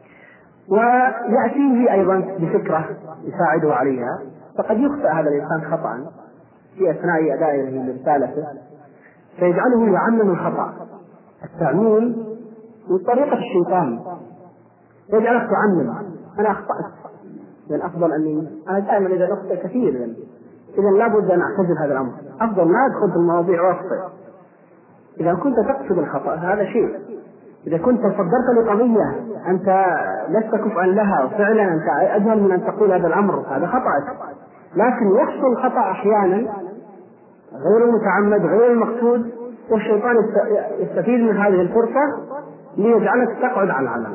[SPEAKER 2] ويأتيه أيضا بفكرة يساعده عليها، فقد يخطئ هذا الإنسان خطأ في أثناء أدائه لرسالته فيجعله يعمم الخطأ. التعميم من طريقة الشيطان، يجعلك تعمم، أنا أخطأت، من أفضل أني أنا دائما إذا أخطأ كثير إذا لابد أن أعتزل هذا الأمر، أفضل ما أدخل في المواضيع وأخطئ. إذا كنت تقصد الخطأ هذا شيء، إذا كنت صدرت لقضية أنت لست كفءا لها وفعلا أنت أجهل من أن تقول هذا الأمر، هذا خطأ. لكن يحصل الخطأ أحيانا غير المتعمد غير المقصود، والشيطان يستفيد من هذه الفرصة ليجعلك تقعد على العلم،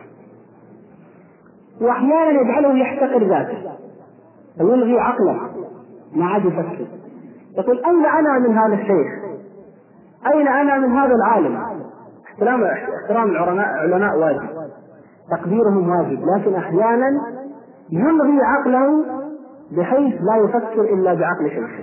[SPEAKER 2] وأحيانا يجعله يحتقر ذاته ويلغي عقله ما عاد يفكر، يقول أين أنا من هذا الشيخ، أين أنا من هذا العالم. احترام العلماء واجب، تقديرهم واجب، لكن أحيانا يلغي عقله بحيث لا يفكر إلا بعقل شيخه،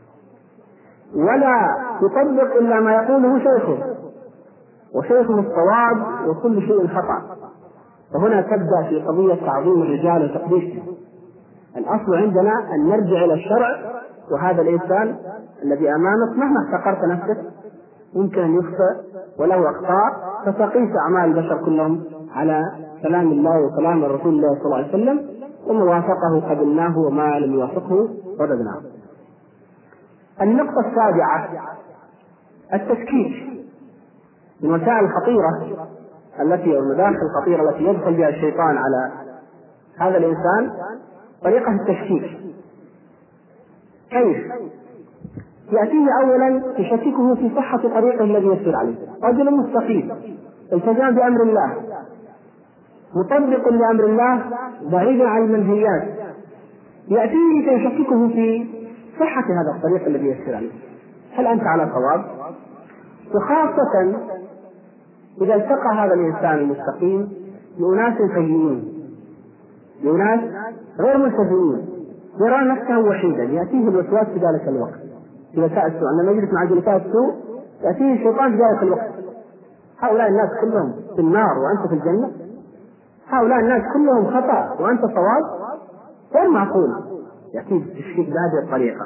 [SPEAKER 2] ولا يطبق إلا ما يقوله شيخه، وشيخه الصواب وكل شيء خطأ. وهنا تبدأ في قضية تعظيم الرجال وتقديسهم. الأصل عندنا أن نرجع إلى الشرع، وهذا الإنسان الذي أمامك مهما احتقرت نفسك يمكن أن يخطئ وله أخطاء، فتقيس أعمال البشر كلهم على كلام الله وكلام رسول الله صلى الله عليه وسلم، وما وافقه قبلناه وما لم يوافقه رددناه. النقطة السابعة التشكيك. من الوسائل الخطيرة التي والمداخل الخطيرة التي يدخل بها الشيطان على هذا الإنسان طريقة التشكيك. كيف؟ يأتيه أولا يشككه في صحة طريقه الذي يسير عليه. رجل مستقيم التزم بأمر الله مطبق لأمر الله بعيدا عن المنهيات، يأتيه فيشككه في صحة هذا الطريق الذي يسير عليه، هل أنت على صواب؟ وخاصة إذا التقى هذا الإنسان المستقيم بأناس سيئين، بأناس غير ملتزمين، يرى نفسه وحيدا، يأتيه الوسواس في ذلك الوقت. جلساء السوء، عندما يجلس مع جلساء السوء يأتيه الشيطان في ذلك الوقت، هؤلاء الناس كلهم في النار وأنت في الجنة، هؤلاء الناس كلهم خطأ وأنت صواب، غير معقول. يأتيه التشكيك بهذه الطريقة.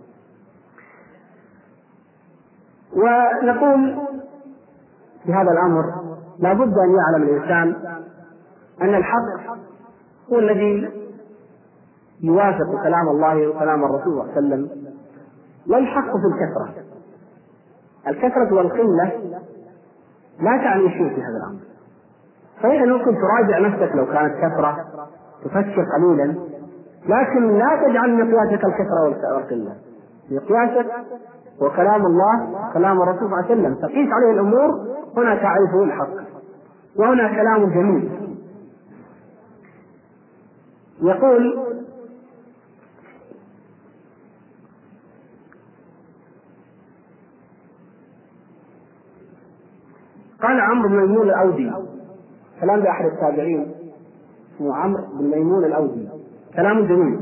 [SPEAKER 2] ونقول في هذا الأمر لا بد أن يعلم الإنسان أن الحق هو الذي يوافق كلام الله وكلام الرسول صلى الله عليه وسلم، والحق في الكثرة. الكثرة والقلة لا تعني شيء في هذا الأمر. صحيح ممكن تراجع نفسك لو كانت كثرة، تفكر قليلا، لكن لا تجعل مقياسك الكثرة والقلة. مقياسك وكلام الله كلام الرسول صلى الله عليه وسلم، تقيس عليه الأمور، هنا تعرف الحق، وهنا كلام جميل. يقول قال عمرو بن ميمون الأودي، كلام لأحد التابعين اسمه عمرو بن ميمون الأودي، كلام جميل.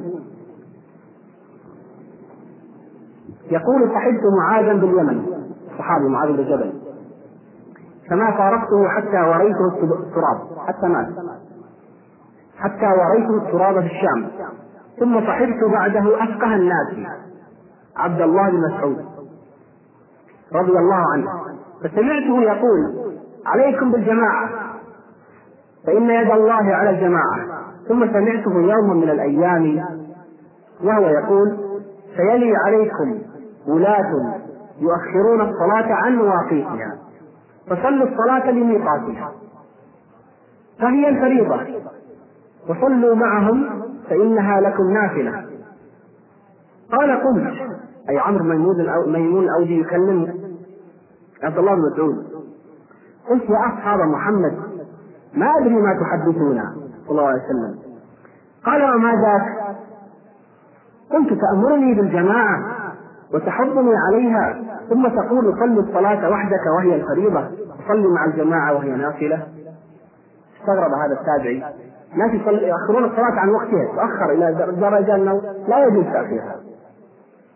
[SPEAKER 2] يقول صحبت معاذا باليمن، الصحابي معاذ بن جبل، فما فارقته حتى وريته التراب، حتى مات، حتى وريته التراب في الشام. ثم صحبت بعده أفقه الناس عبد الله بن مسعود رضي الله عنه، فسمعته يقول عليكم بالجماعة فإن يد الله على الجماعة. ثم سمعته يوما من الأيام وهو يقول سيلي عليكم ولاة يؤخرون الصلاة عن مواقيتها، فصلوا الصلاة لميقاتها فهي الفريضة، وصلوا معهم فإنها لكم نافلة. قال قلت، أي عمرو ميمون الأودي يكلم عبد الله بن مسعود، قلت يا أصحاب محمد ما أدري ما تحدثون صلى الله عليه وسلم. قال وما ذاك؟ قلت تأمرني بالجماعة وتحضني عليها، ثم تقول صل الصلاة وحدك وهي الفريضة، وصلي مع الجماعة وهي نافلة. استغرب هذا التابعي، ناس يأخرون الصلاة عن وقتها، تأخر إلى درجة أنه لا يجوز تأخيرها،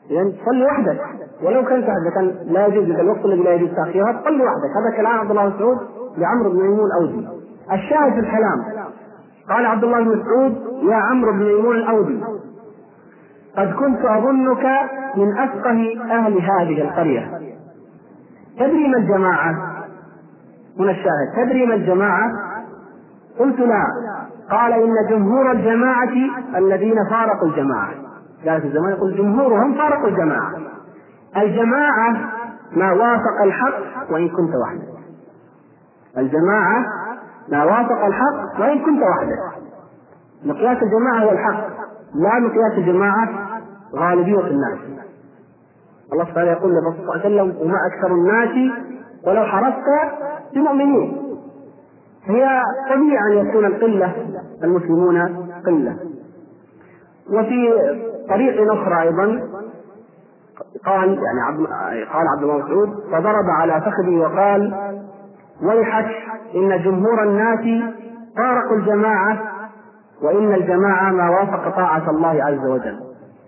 [SPEAKER 2] يعني تصلي وحدك ولو كنت كان لا يجوز لك الوقت الذي لا يجوز تأخيرها، تصلي وحدك. هذا كلام عبد الله بن مسعود لعمرو بن ميمون الأودي. الشاهد في الكلام قال عبد الله بن مسعود: يا عمرو بن ميمون الأودي، قد كنت أظنك من أفقه أهل هذه القرية، تدري ما الجماعة؟ هنا الشاهد: تدري ما الجماعة؟ قلت: لا. قال: إن جمهور الجماعة الذين فارقوا الجماعة. قال في الزمان يقول جمهورهم فارقوا الجماعة. الجماعة ما وافق الحق وإن كنت وحدك. الجماعة ما وافق الحق وإن كنت وحدك. مقياس الجماعة هو الحق، لا مقياس الجماعة غالبية الناس. الله سبحانه يقول للرسول صلى الله عليه وسلم: وما أكثر الناس ولو حرصت بمؤمنين. هي طبيعي أن يكون القلة المسلمون قلة. وفي طريق أخرى أيضا قال عبد الله بن مسعود: فضرب على فخذه وقال: ويحك، إن جمهور الناس فارقوا الجماعة وإن الجماعة ما وافق طاعة الله عز وجل.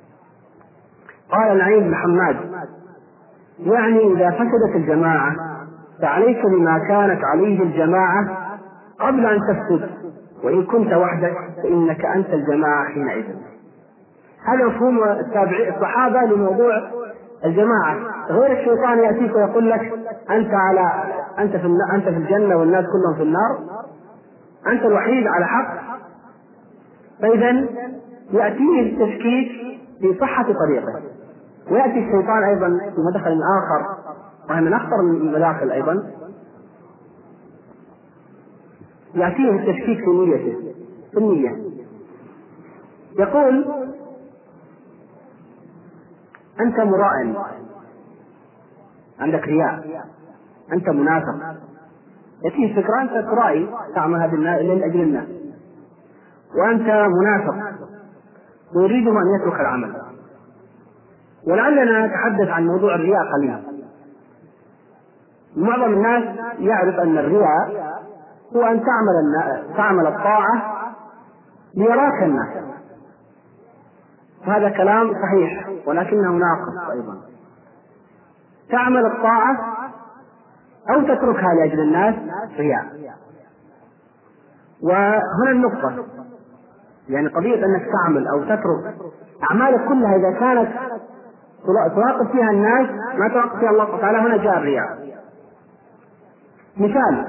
[SPEAKER 2] قال نعيم بن حماد: يعني إذا فسدت الجماعة فعليك بما كانت عليه الجماعة قبل أن تفسد، وإن كنت وحدك فإنك أنت الجماعة حينئذ. هذا مفهوم الصحابة لموضوع الجماعة. غير الشيطان يأتيك ويقول لك: أنت في الجنة والناس كلهم في النار، أنت الوحيد على حق. فإذا يأتيه التشكيك في صحة طريقه. ويأتي الشيطان أيضا في مدخل آخر، وهذا أخطر من المداخل أيضا، يأتيه التشكيك في نيته، في النية. يقول: أنت مراء، عندك رياء، أنت منافق. يأتيه الفكرة: أنت ترائي، تعمل هذا لأجل الناس، وأنت منافق ويريد أن يترك العمل. ولعلنا نتحدث عن موضوع الرياء قليلا. معظم الناس يعرف أن الرياء هو أن تعمل الطاعة ليراك الناس. هذا كلام صحيح ولكنه ناقص أيضا. تعمل الطاعة أو تتركها لأجل الناس رياء. وهنا النقطة، يعني قضية أنك تعمل أو تترك أعمالك كلها إذا كانت تراقب فيها الناس ما تراقب فيها الله تعالى، هنا جاء الرياء. مثال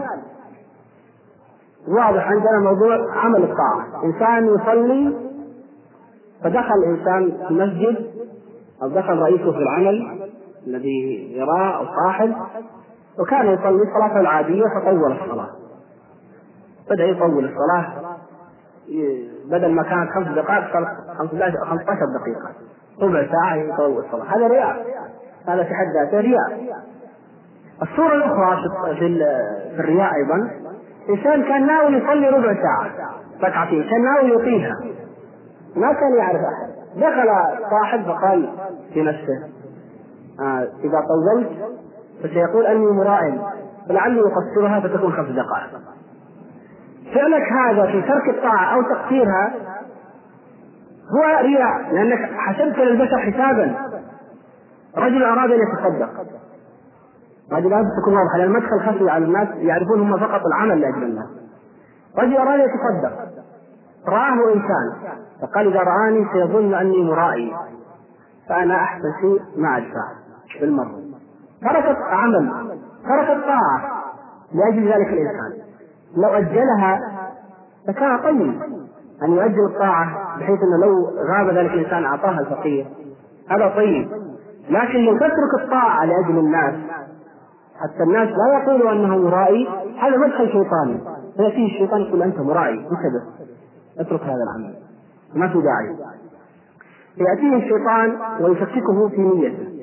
[SPEAKER 2] واضح عندنا موضوع عمل الطاعة. إنسان يصلي، فدخل إنسان في المسجد أو دخل رئيسه في العمل الذي يراه أو صاحب، وكان يصلي الصلاة العادية فطول الصلاة، بدأ يطول الصلاة، بدل ما كانت 5 دقائق صار 15 دقيقة، ربع ساعة يطول الصلاة. هذا رياء، هذا في حد ذاته رياء. الصورة الأخرى في الرياء أيضا: إنسان كان ناوي يصلي ربع ساعة ركعتين، كان ناوي يطيلها، ما كان يعرف أحد، دخل صاحب فقال في نفسه: إذا طولت فسيقول أني مراء فلعلي أقصرها فتكون 5 دقائق. فعلك هذا في ترك الطاعة أو تقصيرها هو رياء، لأنك حسبت للبشر حسابا. رجل أراد أن يتصدق، رجل لازم تكون واضحة لأن المدخل خفي على الناس، يعرفون هم فقط العمل لأجل الناس. رجل أراد يتصدق، رآه إنسان فقال: إذا رآني سيظن أني مرائي، فأنا أحسن شيء ما أدفع بالمرة. ترك عمل، ترك الطاعة لأجل ذلك الإنسان. لو أجلها فكان طيب أن يؤجل الطاعة، بحيث أنه لو غاب ذلك الإنسان أعطاها الفقير، هذا طيب. لكن لو تترك الطاعة لأجل الناس حتى الناس لا يقولوا أنه مرائي، هذا مدخل شيطاني. فيأتيه الشيطان يقول: أنت مرائي، انتبه، اترك هذا العمل، ما في داعي. يأتيه الشيطان ويشككه في نيته.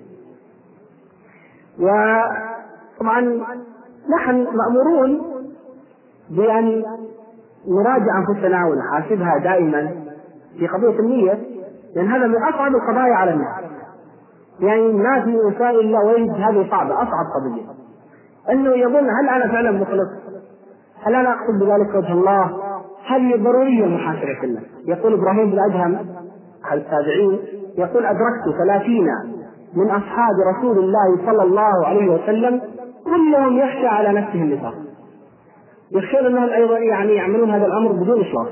[SPEAKER 2] وطبعا نحن مأمورون بأن نراجع أنفسنا ونحاسبها دائما في قضية النية، لأن هذا من أصعب القضايا على الناس. يعني الناس من وسائل الله ويجد هذه صعبة، أصعب قضية أنه يظن: هل أنا فعلا مخلص؟ هل أنا أقصد بذلك وجه الله؟ هل ضرورية محاسبة النفس؟ يقول إبراهيم بن أدهم أحد التابعين، يقول: أدركت 30 من أصحاب رسول الله صلى الله عليه وسلم كلهم يخشى على نفسه النفاق، يخشون أنهم أيضا يعملون هذا الأمر بدون إخلاص،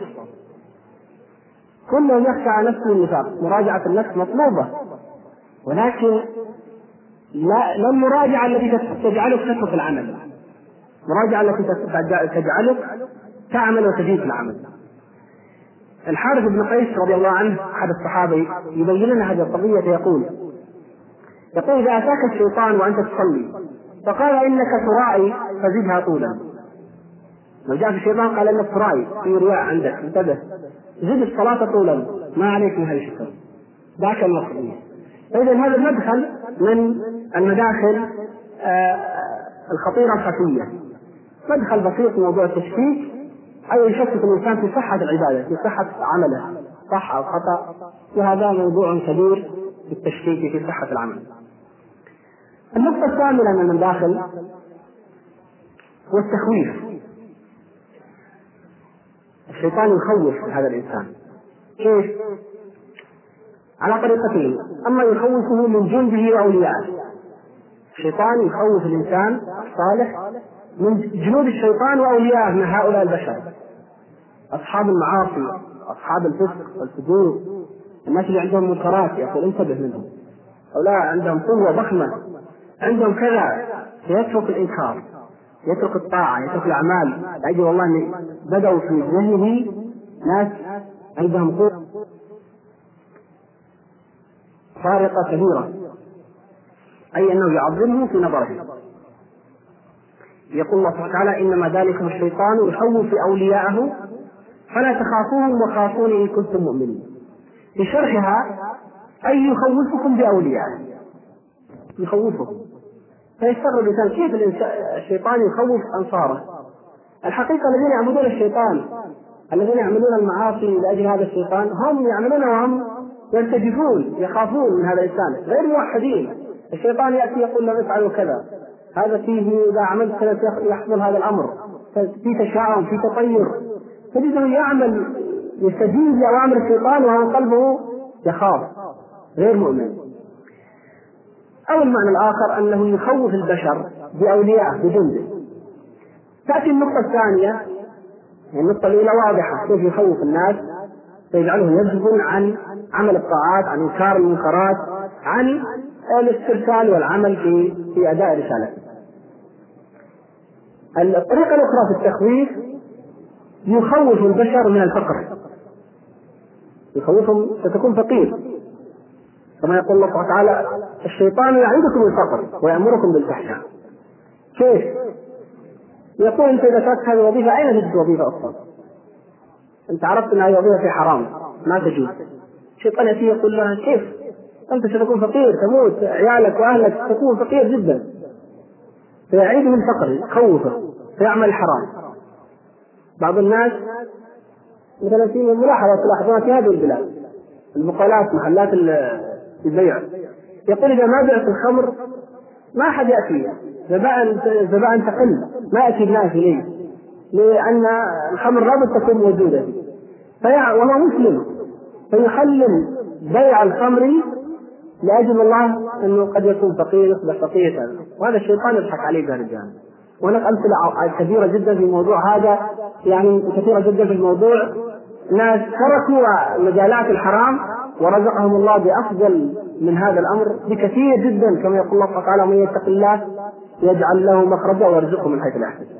[SPEAKER 2] كلهم يخشى على نفسه النفاق. مراجعة النفس مطلوبة، ولكن لا المراجعة التي تجعلك تترك العمل، المراجعة التي تجعلك تعمل وتزيد في العمل. الحارث بن قيس رضي الله عنه أحد الصحابة يبين لنا هذه القضية، يقول إذا أتاك الشيطان وأنت تصلي فقال إنك ترائي فزدها طولا، لو جاء الشيطان قال إنك ترائي في رياء عندك، انتبه، زد الصلاة طولا ما عليك من هذا الشيطان، ذاك القضية. فإذا هذا المدخل من المداخل الخطيرة الخفية، مدخل بسيط في موضوع التشكيك أو يشكك الإنسان في صحة العبادة، في صحة عمله، صح أو خطأ، وهذا موضوع كبير في التشكيك في صحة العمل. النقطة الثامنة من المداخل هو التخويف. الشيطان يخوف هذا الإنسان، كيف؟ على طريقتين، أما يخوفه من جنده وأوليائه، الشيطان يخوف الإنسان الصالح من جنود الشيطان وأوليائه من هؤلاء البشر، أصحاب المعاصي، أصحاب الفسق والفجور، الناس اللي عندهم منكرات، يقول انتبه منهم، هؤلاء عندهم قوة ضخمة، عندهم كذا، فيترك الإنكار، يترك الطاعة، يترك الأعمال، لأجل والله أن بدأوا في ذهنه ناس عندهم قوة فارقة كبيرة، أي أنه يعظمه في نظره. يقول الله سبحانه وتعالى إنما ذلكم الشيطان يخوف أولياءه فلا تخافوهم وخافون إن كنتم مؤمنين. في شرحها أي يخوفكم بأوليائه، يخوفهم، فيستغرب الإنسان كيف الشيطان يخوف أنصاره. الحقيقة الذين يعبدون الشيطان، الذين يعملون المعاصي لأجل هذا الشيطان، هم يعملون وهم يرتجفون، يخافون من هذا الإنسان، غير موحدين. الشيطان يأتي يقول لهم افعلوا كذا، هذا فيه إذا عملت كذا يحصل هذا الأمر، في تشاؤم، في تطير، تجده يعمل يستجيب لأوامر الشيطان وهو قلبه يخاف، غير مؤمن. أو المعنى الآخر أنه يخوف البشر بأوليائه بجنده. تأتي النقطة الثانية، النقطة الأولى واضحة، كيف يخوف الناس فيجعلهم يذهبون عن عمل الطاعات، عن إنكار المنكرات، عن الاسترسال والعمل في أداء رسالته. الطريقة الأخرى في التخويف يخوف البشر من الفقر، يخوفهم ستكون فقير، كما يقول الله سبحانه وتعالى الشيطان يعيدكم الفقر ويأمركم بالفحشاء. كيف؟ يقول أنت إذا تركت هذه الوظيفة أين تجد وظيفة أصلا؟ أنت عرفت أن هذه وظيفة في حرام ما تجوز. الشيطان يأتي يقول لها كيف؟ أنت ستكون فقير، تموت عيالك وأهلك، تكون فقير جدا، فيعيده الفقر، يخوفه فيعمل الحرام. بعض الناس مثلا في ملاحظة تلاحظونها في هذه البلاد، المقالات، محلات البيع، يقول إذا ما بعت الخمر ما أحد يأتي، زبائن تقل، ما يأتي الناس إليه، لأن الخمر لابد تكون موجودة، وهو مسلم فيحلل بيع الخمر لأجل الله أنه قد يكون فقير، يصبح فقيرا، وهذا الشيطان يضحك عليه بهالرجال. وهناك أمثلة كثيرة جدا في الموضوع هذا، يعني كثيرة جدا في الموضوع، ناس تركوا مجالات الحرام ورزقهم الله بأفضل من هذا الأمر بكثير جدا، كما يقول الله تعالى من يتق الله يجعل له مخرجا ويرزقه من حيث لا يحتسب.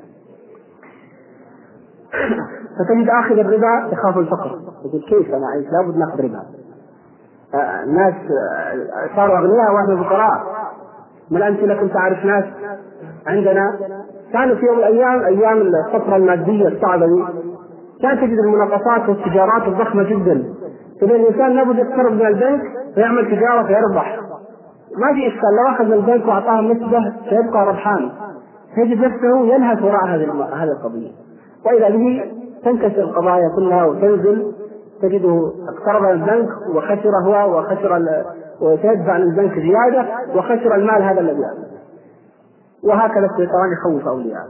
[SPEAKER 2] فتجد آخذ الربا يخاف الفقر، يقول كيف أنا عايش لابد ناخذ ربا. الناس صاروا أغنياء وإحنا فقراء. من الأمثلة كنت أعرف ناس عندنا كانوا في يوم الأيام، أيام الفترة المادية الصعبة دي، كانت تجد المناقصات والتجارات الضخمة جدا، إذا الإنسان لابد يقترب من البنك ويعمل تجارة فيربح، ما في إشكال، لو أخذ البنك وأعطاه نسبة سيبقى ربحان، تجد نفسه ينهث وراء هذه القضية، وإذا به تنكسر القضايا كلها وتنزل، تجده اقترب من البنك وخسر هو وتدفع عن البنك زيادة وخسر المال هذا الذي يأخذ. وهكذا الشيطان يخوف أولياءه.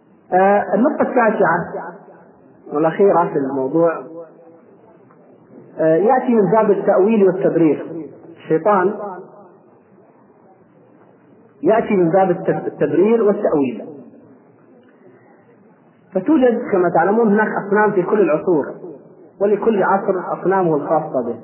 [SPEAKER 2] النقطة التاسعة والأخيرة في الموضوع يأتي من باب التأويل والتبرير. الشيطان يأتي من باب التبرير والتأويل. فتوجد كما تعلمون هناك أصنام في كل العصور، ولكل عصر أصنامه الخاصة به.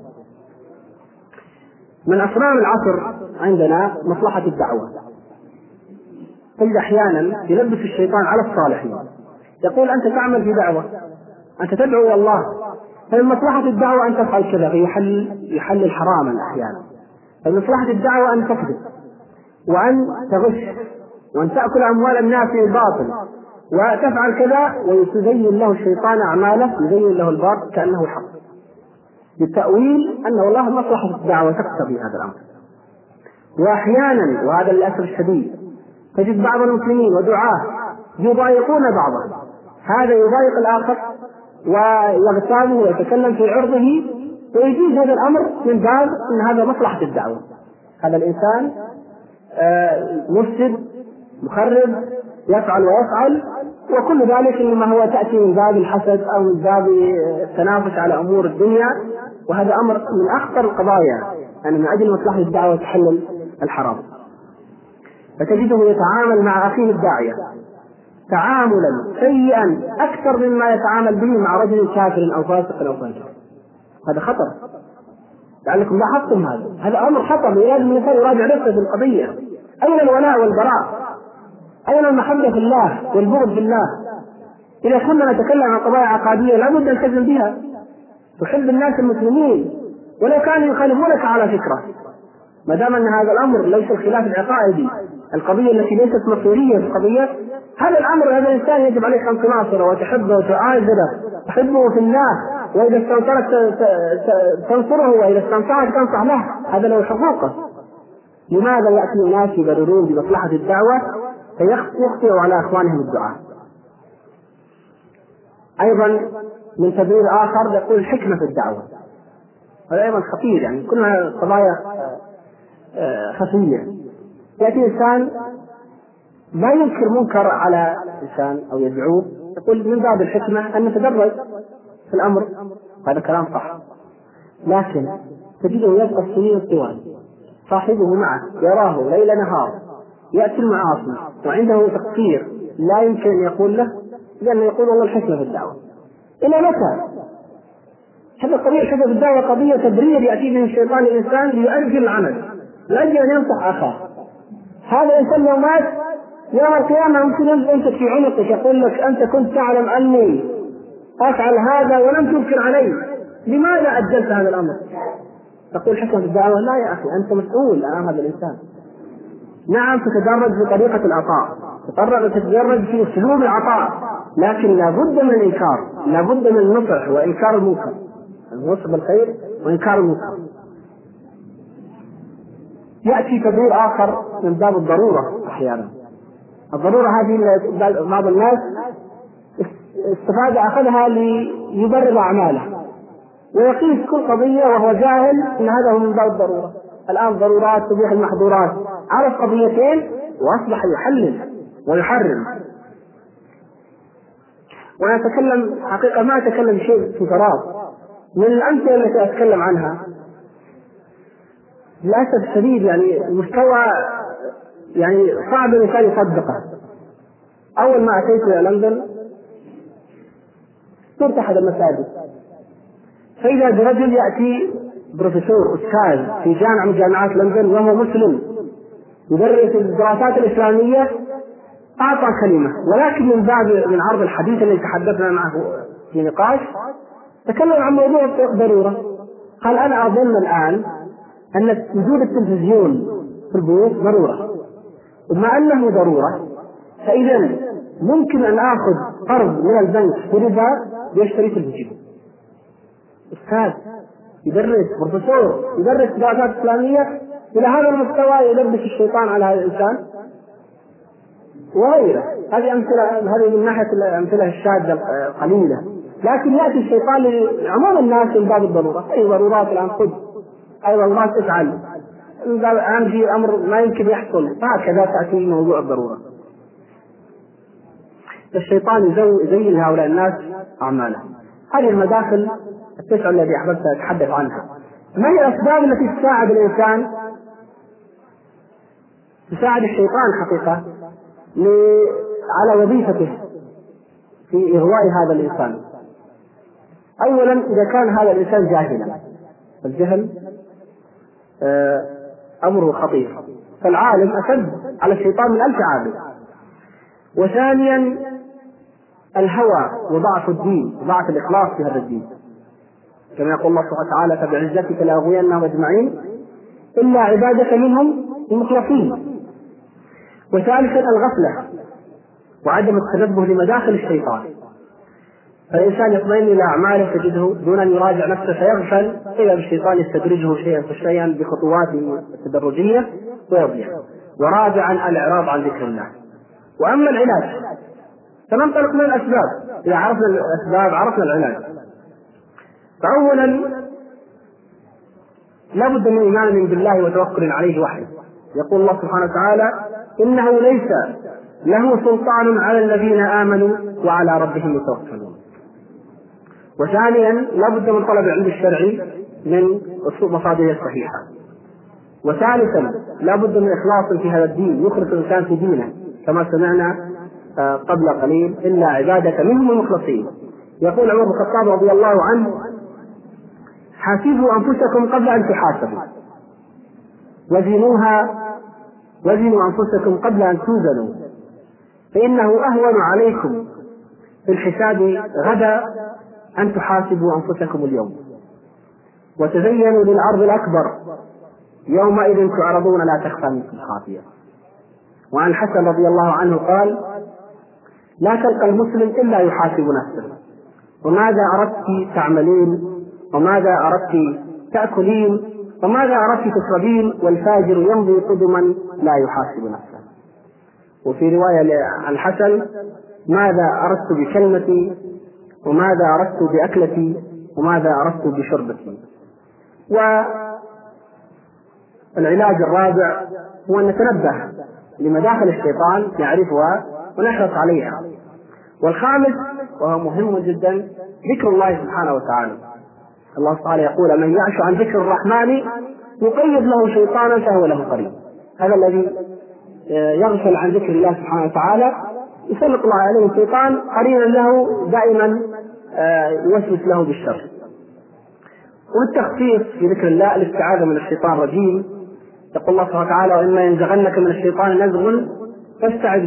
[SPEAKER 2] من أصنام العصر عندنا مصلحة الدعوة. تجد أحيانا يلبس الشيطان على الصالحين، يقول أنت تعمل في دعوة، أنت تدعو إلى الله، فمن مصلحة الدعوة أن تفعل كذا، يحلل حراما أحيانا. فمن مصلحة الدعوة أن تكذب وأن تغش وأن تأكل أموال الناس بالباطل وتفعل كذا، ويزين له الشيطان أعماله، يزين له الباطل كأنه حق، بالتأويل أن والله مصلحة الدعوة تقتضي هذا الأمر. وأحيانا، وهذا للأسف الشديد، تجد بعض المسلمين ودعاة يضايقون بعضهم، هذا يضايق الآخر ويغتابه ويتكلم في عرضه، ويجيز هذا الأمر من باب أن هذا مصلحة الدعوة. هذا الإنسان مفسد مخرب يفعل ويفعل، وكل ذلك إنما هو تأتي من باب الحسد أو من باب التنافس على أمور الدنيا، وهذا أمر من أخطر القضايا، أن من أجل مصلحة الدعوة تحلل الحرام. فتجده يتعامل مع أخيه الداعية تعاملا سيئا أكثر مما يتعامل به مع رجل كافر أو فاسق أو فاجر. هذا خطر، لعلكم لاحظتم هذا أمر خطر. لازم الإنسان يراجع نفسه في القضية. أين الولاء والبراء؟ أين المحبة في الله والبغض في الله؟ إذا كنا نتكلم عن قضايا عقادية لابد أن تلزم بها، تحب الناس المسلمين ولو كانوا يخالفونك على فكرة، ما دام أن هذا الأمر ليس الخلاف العقائدي، القضية التي ليست مصيرية في قضية، هذا الأمر هذا الإنسان يجب عليك أن تناصره وتحبه وتعاذره، تحبه في الله، وإذا استنصرك تنصره، وإذا استنصحك تنصح له، هذا له حقوقه. لماذا يأتي الناس يبررون بمصلحة الدعوة فيخطئوا على أخوانهم الدعاء؟ أيضا من تبرير آخر يقول الحكمة في الدعوة، هذا أيضا خطير، يعني كلها قضايا خفية. يأتي إنسان لا ينكر منكر على إنسان أو يدعوه، يقول من باب الحكمة أن نتدرج في الأمر، هذا كلام صح، لكن تجده يبقى السنين الطوال صاحبه معه يراه ليل نهار يأتي المعاصي وعنده تقصير، لا يمكن أن يقول له، لأنه يقول والله الحكمة في الدعوة. إلى متى؟ هذا قضية الحكمة في الدعوة قضية تبرير يأتي به الشيطان الإنسان ليؤجل العمل، لأجل أن ينصح أخاه. هذا الإنسان لو مات يوم القيامة ممكن يمسك في عنقك يقول لك أنت كنت تعلم أني أفعل هذا ولم تنكر علي، لماذا أجلت هذا الأمر؟ تقول حكمة في الدعوة؟ لا يا أخي، أنت مسؤول أمام هذا الإنسان. نعم تتدرج في طريقة العطاء، تتدرج في أسلوب العطاء، لكن لابد من الإنكار، لابد من النصح وإنكار المنكر، النصح بالخير وإنكار المنكر. يأتي تبرير آخر من باب الضرورة. أحيانا الضرورة هذه بعض الناس أخذها ليبرر أعماله ويقيس كل قضية وهو جاهل أن هذا هو من باب الضرورة. الآن ضرورات تبيح المحظورات، عرف قضيتين وأصبح يحلل ويحرم. وأنا أتكلم حقيقة ما أتكلم شيء في فراغ، من الأمثلة التي أتكلم عنها للأسف الشديد يعني المستوى يعني صعب الإنسان يصدقه. أول ما أتيت إلى لندن زرت أحد المساجد، فإذا برجل يأتي بروفيسور أستاذ في جامعة من جامعات لندن وهو مسلم يدرس الدراسات الإسلامية، أعطى كلمة، ولكن من عرض الحديث الذي تحدثنا معه في نقاش تكلم عن موضوع ضرورة. قال أنا أظن الآن أن وجود التلفزيون في البيوت ضرورة، وبما أنه ضرورة فإذا ممكن أن آخذ قرض من البنك بربا ليشتري تلفزيون. أستاذ يدرس، بروفيسور يدرس دراسات إسلامية، إلى هذا المستوى يلبس الشيطان على هذا الإنسان وغيره. هذه أمثلة، هذه من ناحية الأمثلة الشاذة قليلة، لكن يأتي الشيطان لعموم الناس من باب الضرورة. أي ضرورات الآن خذ، أي ضرورات افعل، الآن في أمر ما يمكن يحصل، هكذا تأتي موضوع الضرورة. الشيطان يزين هؤلاء الناس أعمالهم. هذه المداخل التسعة التي أحببت أتحدث عنها. ما هي الأسباب التي تساعد الإنسان، تساعد الشيطان حقيقة على وظيفته في إغواء هذا الإنسان؟ أولا إذا كان هذا الإنسان جاهلا، الجهل أمره خطير، فالعالم أشد على الشيطان من 1000 عابد. وثانيا الهوى وضعف الدين وضعف الإخلاص في هذا الدين، كما يقول الله سبحانه وتعالى: فبعزتك لأغوينهم أجمعين إلا عبادك منهم المخلصين. وثالثا الغفلة وعدم التنبه لمداخل الشيطان، فالإنسان يطمئن إلى أعماله تجده دون أن يراجع نفسه فيغفل، إذا بالشيطان يستدرجه شيئا فشيئا بخطوات تدرجية ويضيع. ورابعا الإعراض عن ذكر الله. وأما العلاج فننطلق من الأسباب، إذا عرفنا الأسباب عرفنا العلاج. فأولا لا بد من إيمان بالله وتوكل عليه وحده. يقول الله سبحانه وتعالى: إنه ليس له سلطان على الذين آمنوا وعلى ربهم يتوكلون. وثانيا لا بد من طلب العلم الشرعي من مصادره الصحيحة. وثالثا لا بد من إخلاص في هذا الدين، يخلص الإنسان في دينه كما سمعنا قبل قليل: إلا عبادك منهم المخلصين. يقول عمر بن الخطاب رضي الله عنه: حاسبوا أنفسكم قبل أن تحاسبوا، وزنوا أنفسكم قبل أن توزنوا، فإنه أهون عليكم في الحساب غدا أن تحاسبوا أنفسكم اليوم. وتزينوا للعرض الأكبر، يومئذ تعرضون لا تخفى منكم خافية. وعن الحسن رضي الله عنه قال: لا تلقى المسلم إلا يحاسب نفسه: وماذا أردت تعملين؟ وماذا أردت تأكلين؟ وماذا أردت تشربين؟ والفاجر يمضي قدما لا يحاسب نفسه. وفي رواية عن الحسن: ماذا أردت بكلمتي؟ وماذا أردت بأكلتي؟ وماذا أردت بشربتي؟ والعلاج الرابع هو أن نتنبه لمداخل الشيطان نعرفها ونحرص عليها. والخامس وهو مهم جدا ذكر الله سبحانه وتعالى. الله تعالى يقول: من يعش عن ذكر الرحمن يقيض له شيطانا فهو له قريب. هذا الذي يغفل عن ذكر الله سبحانه وتعالى يسلط الله عليه الشيطان قرينا له دائما يوسوس له بالشر. والتخفيف في ذكر الله الاستعاذة من الشيطان الرجيم. يقول الله سبحانه وتعالى: وإما ينزغنك من الشيطان نزغ فاستعذ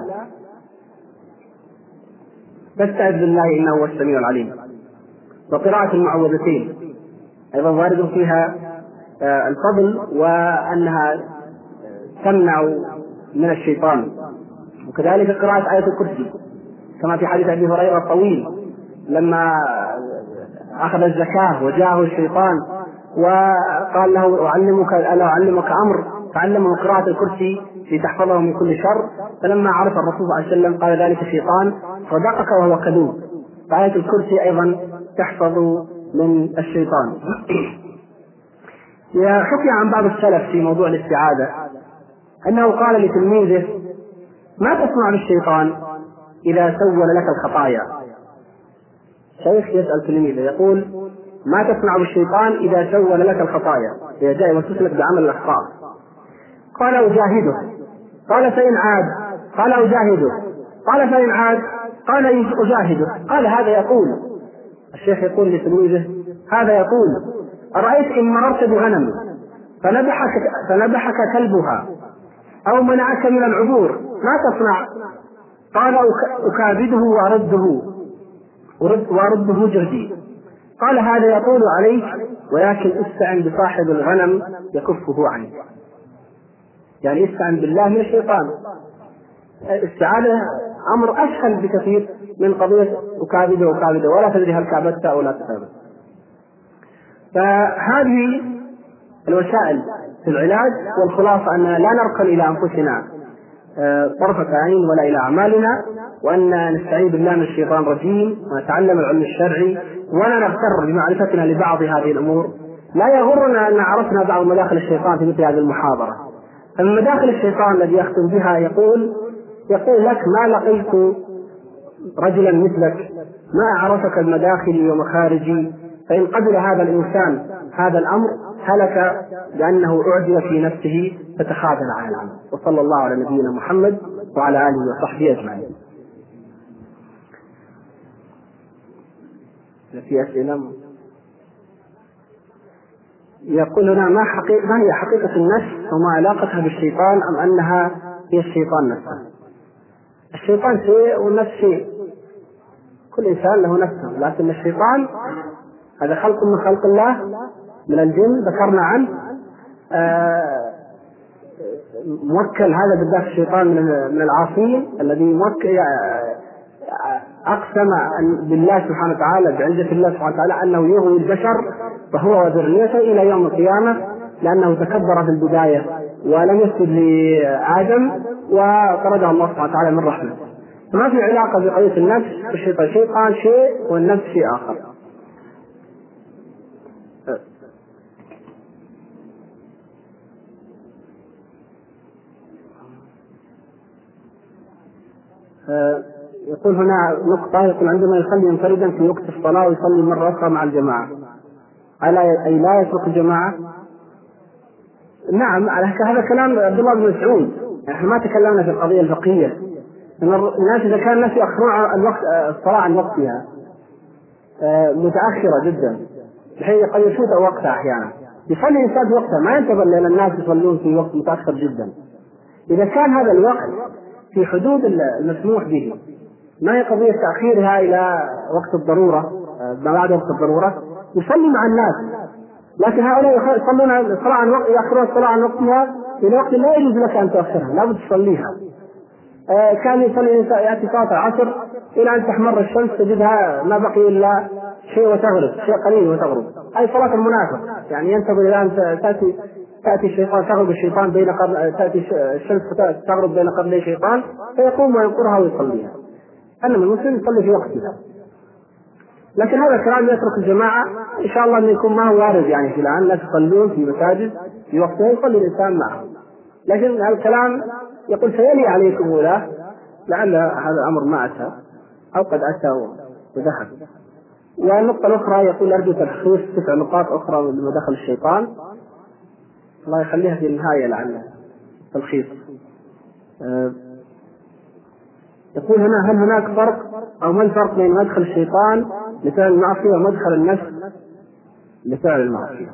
[SPEAKER 2] بالله إنه هو السميع العليم. وقراءة المعوذتين أيضا وارد فيها الفضل وأنها تمنع من الشيطان. وكذلك قراءة آية الكرسي كما في حديث أبي هريرة الطويل لما أخذ الزكاة وجاءه الشيطان وقال له: ألا أعلمك أمر؟ فعلمه قراءة الكرسي لتحفظه من كل شر. فلما عرف الرسول صلى الله عليه وسلم قال ذلك الشيطان صدقك وهو كذوب. فآية الكرسي أيضا تحفظ من الشيطان. حكي عن بعض السلف في موضوع الاستعاذة أنه قال لتلميذه: ما تصنع بالشيطان إذا سول لك الخطايا؟ شيخ يسأل تلميذه يقول: ما تصنع بالشيطان إذا سول لك الخطايا، إذا جاء يوسوس لك بعمل الأخطاء؟ قال: أجاهده. قال: فإن عاد؟ قال: أجاهده. قال: فإن عاد؟ قال: أجاهده. قال: هذا يقول، الشيخ يقول لتلميذه: هذا يقول: أرأيت إن مررت بغنم فنبحك كلبها أو منعك من العبور ما تصنع؟ قال: أكابده وأرده جهدي. قال: هذا يقول عليك، ولكن استعن بصاحب الغنم يكفه عنك. يعني استعن بالله من الشيطان. استعانة أمر أسهل بكثير من قضية أكابده ولا تدري هل كابدت أو لا تكابد. فهذه الوسائل في العلاج، والخلاصة أننا لا نركن إلى أنفسنا طرفة عين ولا إلى أعمالنا، وأن نستعين بالله من الشيطان الرجيم ونتعلم العلم الشرعي، ولا نغتر بمعرفتنا لبعض هذه الأمور. لا يغرنا أن عرفنا بعض مداخل الشيطان في مثل هذه المحاضرة. فمن مداخل الشيطان الذي يختم بها يقول لك: ما لقيت رجلا مثلك ما عرفك المداخل ومخارجي، فإن قبل هذا الإنسان هذا الأمر هلك لأنه أعجب في نفسه فتخاذل عن العمل. وصلى الله على نبينا محمد وعلى آله وصحبه أجمعين. في أسئلة؟ يقول هنا ما هي حقيقة النفس وما علاقتها بالشيطان، أم أنها هي الشيطان نفسه؟ الشيطان شيء والنفس شيء، كل إنسان له نفسه، لكن الشيطان هذا خلق من خلق الله من الجن ذكرنا عنه، موكل هذا بالذات الشيطان من العاصين الذي موكل أقسم بالله سبحانه وتعالى بعزة الله سبحانه وتعالى أنه يغوي البشر وهو وذريته إلى يوم القيامة، لأنه تكبر في البداية ولم يسجد لآدم وطرده الله سبحانه وتعالى من رحمته. ما في علاقة بقضية النفس والشيطان، الشيطان شيء والنفس شيء آخر. يقول هنا نقطة، يقول عندما يصلي منفردا في وقت الصلاة ويصلي مرة أخرى مع الجماعة أي لا يترك الجماعة؟ نعم، هذا كلام عبد الله بن مسعود. احنا ما تكلمنا في القضية الفقهية. الناس إذا كان الناس يأخرون الوقت الصلاة عن وقتها متأخرة جدا بحيث قد يفوت وقتها أحيانا، يصلي الإنسان في وقتها، ما ينتظر لأن الناس يصلون في وقت متأخر جدا. إذا كان هذا الوقت في حدود المسموح به، ما هي قضية تأخيرها إلى وقت الضرورة، ما بعد وقت الضرورة يصلي مع الناس. لكن هؤلاء يصلون الصلاة عن وقت، يأخرون الصلاة عن وقتها إلى وقت لا يجوز لك أن تؤخرها، لا بد تصليها. كان يصلي يأتي صلاة العصر إلى أن تحمر الشمس تجدها ما بقي إلا شيء وتغرب، شيء قليل وتغرب، أي صلاة المنافق، يعني ينتظر إلى أن تأتي الشيطان، تغرب الشيطان بين تأتي الشمس تغرب بين قرني الشيطان فيقوم وينقرها ويصليها. أنما المسلم يصلي في وقتها. لكن هذا الكلام يترك الجماعة إن شاء الله أن يكون ما هو وارد، يعني في الآن لا تصلون في مساجد في وقتها يصلي الإنسان معه، لكن هذا الكلام يقول سيلي عليكم ولا لعل هذا الأمر ما أتى أو قد أتى وذهب. والنقطة الأخرى يقول أرجو تلخيص 9 نقاط أخرى لما دخل الشيطان، الله يخليها في النهاية لعل تلخيص. يقول هنا هل هناك فرق أو ما الفرق بين مدخل الشيطان لفعل المعصية ومدخل النفس لفعل المعصية؟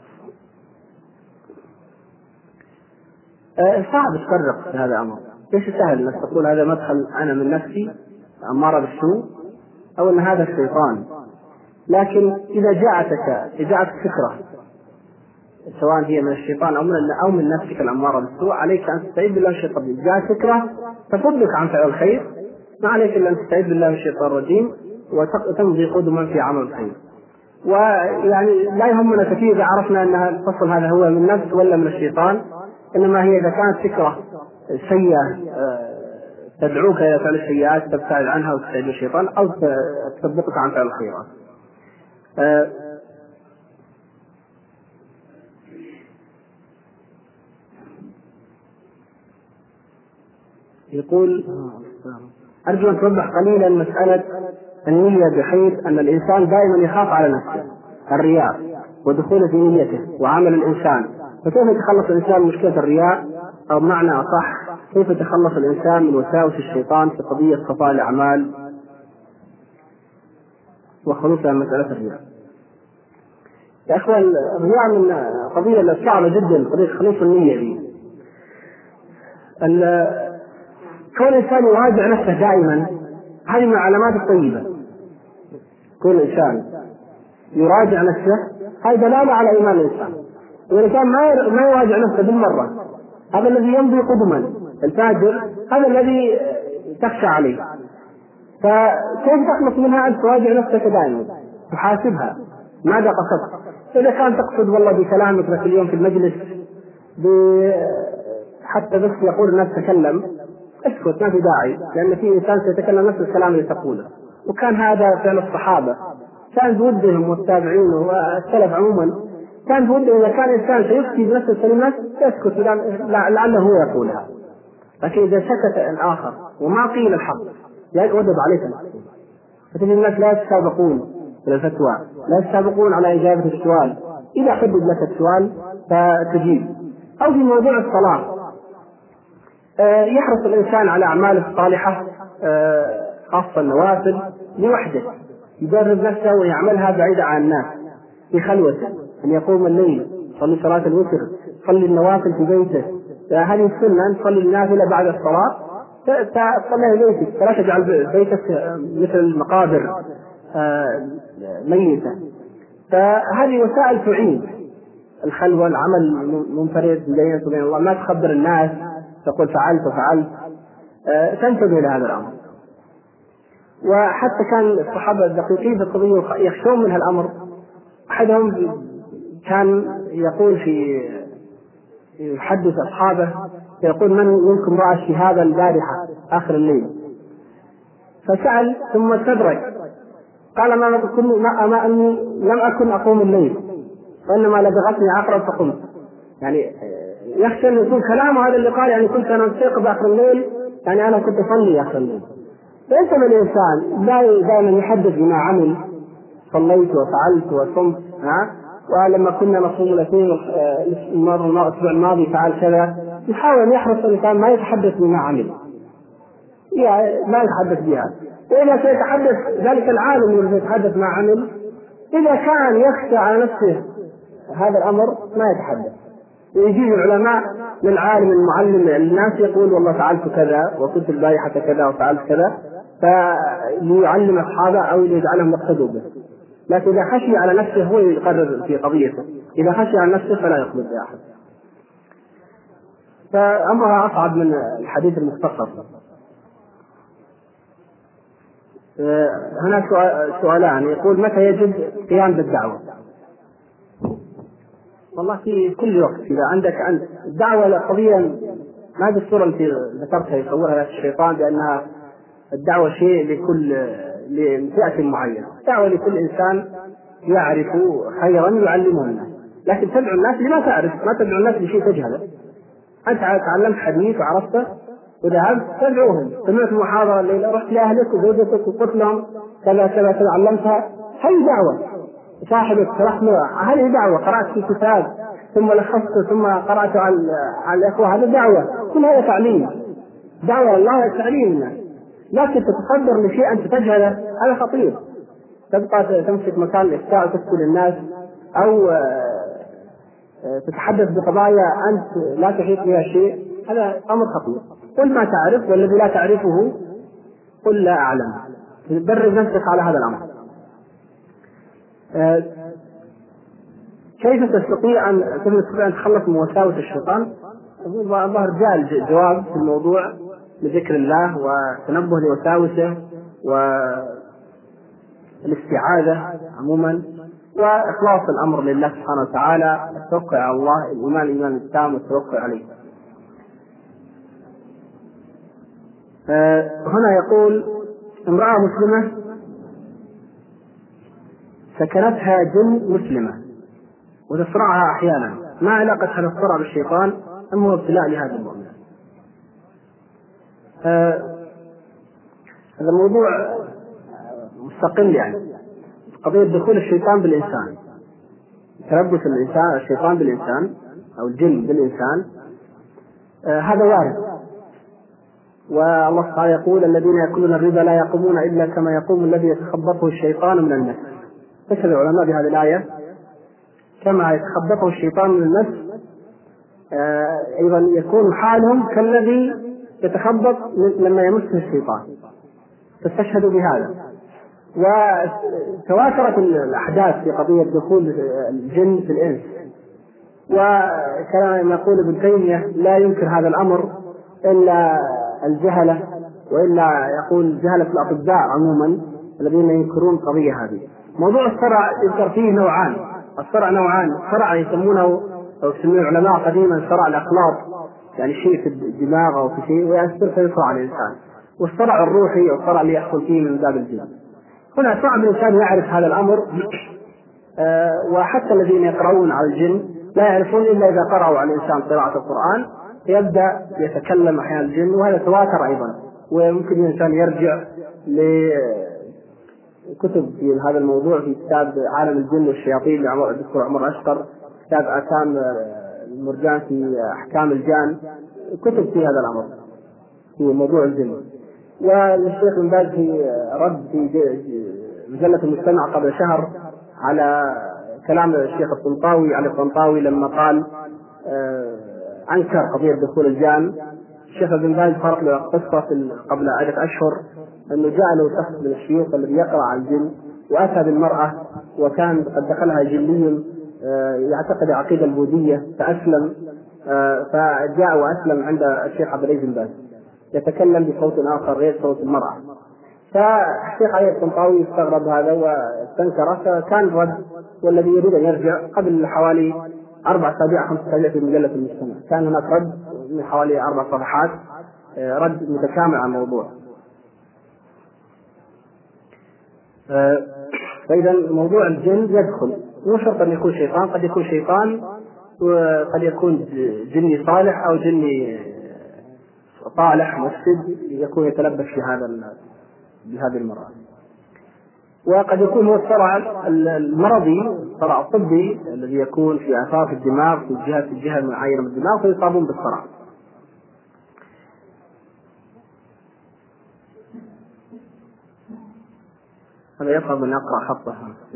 [SPEAKER 2] صعب تفرق في هذا الأمر. ليش سهل انك تقول هذا مدخل أنا من نفسي أمارة بالسوء أو أن هذا الشيطان، لكن إذا جاءتك فكرة سواء هي من الشيطان أو من نفسك الأمارة بالسوء، عليك أن تستعيذ بالله من الشيطان الرجيم. جاءت فكرة تصدك عن فعل الخير، ما عليك إلا أن تستعيذ بالله من الشيطان الرجيم وتمضي قدما في عمل الخير. ويعني لا يهمنا كثير إذا عرفنا أن الفصل هذا هو من النفس ولا من الشيطان، إنما هي إذا كانت فكرة سيئة تدعوك إلى فعل السيئات تبتعد عنها وتستعيذ من الشيطان، أو تصدقك عن فعل الخيرات. يقول أرجو أن توضح قليلا مسألة النية، بحيث أن الإنسان دائما يخاف على نفسه الرياء ودخول في نيته وعمل الإنسان، فكيف يتخلص الإنسان من مشكلة الرياء، أو بمعنى أصح كيف يتخلص الإنسان من وساوس الشيطان في قضية صفاء الأعمال وخلوصها من مسألة الرياء؟ يا أخوان الرياء من قضية صعبة جدا، قضية خلوص النية دي. كون الإنسان يراجع نفسه دائما هذه من العلامات الطيبة. كون الإنسان يراجع نفسه هذا دلالة على إيمان الإنسان. وإذا كان ما يراجع نفسه بالمرة، هذا الذي يمضي قدما الفاجر، هذا الذي تخشى عليه. فكيف تخلص منها أن تراجع نفسك دائما تحاسبها ماذا قصدت؟ إذا كان تقصد والله بكلامك لك اليوم في المجلس حتى بس يقول الناس تكلم، اسكت ما في داعي، لأن في إنسان سيتكلم نفس الكلام اللي تقوله. وكان هذا فعل الصحابة، كان بودهم والتابعين والسلف عموما، كان بودهم إذا كان إنسان سيفتي بنفس الكلمات يسكت لعله هو يقولها. لكن إذا سكت الآخر وما قيل الحق يجب عليك المسؤول. فتجد الناس لا يتسابقون إلى الفتوى، لا يتسابقون على إجابة السؤال. إذا حدد لك السؤال فتجيب. أو في موضوع الصلاة يحرص الإنسان على أعماله الصالحة خاصة النوافل لوحده، يدرب نفسه ويعملها بعيدة عن الناس في خلوته، أن يقوم الليل، يصلي صلاة الوتر، يصلي النوافل في بيته. هذه السنة أن تصلي النافلة بعد الصلاة تصليها في بيتك، فلا تجعل بيتك مثل المقابر ميتة. فهذه وسائل تعين الخلوة، العمل منفرد بينك وبين الله، ما تخبر الناس تقول فعلت وفعلت، تنتبه إلى هذا الأمر. وحتى كان الصحابة الدقيقين في القضية يخشون من هالأمر. أحدهم كان يقول يحدث أصحابه يقول من منكم رأى الشهادة البارحة آخر الليل؟ فسأل ثم استدرك قال ما أني لم أكن أقوم الليل وإنما لدغتني عقرب فقمت. يعني يخشى أن يكون كلامه هذا اللي قال يعني كنت أنا أستيقظ آخر الليل، يعني أنا كنت أصلي آخر الليل. فأنت من الإنسان لا دائما يحدث بما عمل، صليت وفعلت وصمت، ولما كنا نصوم الاثنين الأسبوع الماضي فعل كذا. يحاول أن يحرص الإنسان ما يتحدث بما عمل، ما يتحدث بها. وإذا سيتحدث ذلك العالم الذي يتحدث ما عمل، إذا كان يخشى على نفسه هذا الأمر ما يتحدث. يجي العلماء للعالم المعلم الناس يقول والله فعلت كذا وكنت البارحة كذا وفعلت كذا، فليعلم أصحابه أو ليجعلهم يقتدوا به. لكن إذا خشي على نفسه هو يقرر في قضيته، إذا خشي على نفسه فلا يقبل بأحد. فأمرها أصعب من الحديث المختصر. هناك سؤالان، يقول متى يجب قيام بالدعوة؟ والله في كل وقت. إذا عندك الدعوة القضية ما بالصورة التي ذكرتها يصورها الشيطان بأنها الدعوة شيء لفئة معينة. الدعوة لكل إنسان يعرف خيرا يعلمه الناس، لكن تدعو الناس لما تعرف، ما تدعو الناس لشيء تجهله. أنت تعلمت حديث وعرفته وذهبت تدعوهم، سمعت محاضرة الليلة رحت لأهلك وزوجتك وقلت لهم كذا كذا كذا علمتها، هذه دعوة. صاحبك رحمه هذه دعوة. قرأت في كتاب ثم لخصته ثم قرأته على الأخوة، هذا دعوة. كل هذا تعليم، دعوة الله تعليم الناس. لكن تتصدر لشيء أنت تجهله هذا خطير. تبقى تمسك مكان الإفتاء وتسأل الناس، أو تتحدث بقضايا أنت لا تحيط بها شيء، هذا أمر خطير. قل ما تعرف، والذي لا تعرفه قل لا أعلم. تدرب نفسك على هذا الأمر. كيف تستطيع أن تخلص من وساوس الشيطان؟ الظاهر جاء الجواب في الموضوع بذكر الله وتنبه لوساوسه والاستعاذة عموما وإخلاص الأمر لله سبحانه وتعالى، التوكل على الله، الإيمان التام والتوكل عليه. هنا يقول امرأة مسلمة سكنتها جن مسلمة وتصرعها أحيانا، ما علاقة هذا الصرع بالشيطان أم هو ابتلاء لهذا المؤمن؟ هذا الموضوع مستقل، يعني قضية دخول الشيطان بالإنسان، تلبس الشيطان بالإنسان أو الجن بالإنسان، هذا وارد. والله تعالى يقول الذين يأكلون الربا لا يقومون إلا كما يقوم الذي يتخبطه الشيطان من المس. فشهد العلماء بهذه الآية كما يتخبطه الشيطان من المس أيضا يكون حالهم كالذي يتخبط لما يمسه الشيطان، فاستشهدوا بهذا. وتواترت الأحداث في قضية دخول الجن في الإنس، وكما يقول ابن تيمية لا ينكر هذا الأمر إلا الجهلة، وإلا يقول جهلة الأطباء عموما الذين ينكرون القضية هذه. موضوع الصرع يذكر فيه نوعان، الصرع نوعان، صرع يسمونه أو يسمونه العلماء قديما صرع الأخلاط، يعني شيء في الدماغ أو في شيء ويأثر فيصرع الإنسان، والصرع الروحي أو الصرع اللي يحصل فيه من باب الجن. هنا صعب الإنسان يعرف هذا الأمر، وحتى الذين يقرؤون على الجن لا يعرفون إلا إذا قرأوا على الإنسان قراءة القرآن يبدأ يتكلم أحيانا الجن، وهذا تواتر أيضا. ويمكن الإنسان يرجع كتب في هذا الموضوع في كتاب عالم الجن والشياطين للدكتور عمر أشقر، كتاب آثام المرجان في أحكام الجان، كتب في هذا الأمر في موضوع الجن. والشيخ بن باز في رد في مجلة المجتمع قبل شهر على كلام الشيخ الطنطاوي علي الطنطاوي لما قال أنكر قضية دخول الجان. الشيخ بن باز فرق له قصة قبل عدة أشهر أنه جاء له شخص من الشيوخ الذي يقرأ عن الجن وأتى بالمرأة وكان قد دخلها جني يعتقد عقيدة البوذية فأسلم، فجاء وأسلم عند الشيخ عبد العزيز بن باز يتكلم بصوت آخر غير صوت المرأة. فالشيخ علي الطنطاوي استغرب هذا واستنكره، فكان الرد والذي يريد أن يرجع قبل حوالي 4 أسابيع 5 أسابيع في مجلة المجتمع كان هناك رد من حوالي 4 صفحات رد متكامل عن الموضوع. فإذا موضوع الجن يدخل، مو شرط أن يكون شيطان، قد يكون شيطان وقد يكون جني صالح أو جني طالح مفسد يكون يتلبس بهذه المرأة. وقد يكون هو الصرع المرضي، الصرع الطبي الذي يكون في أطراف الدماغ في الجهة المعينة من الدماغ فيصابون بالصرع. هذا يصعب أن يقرأ خطه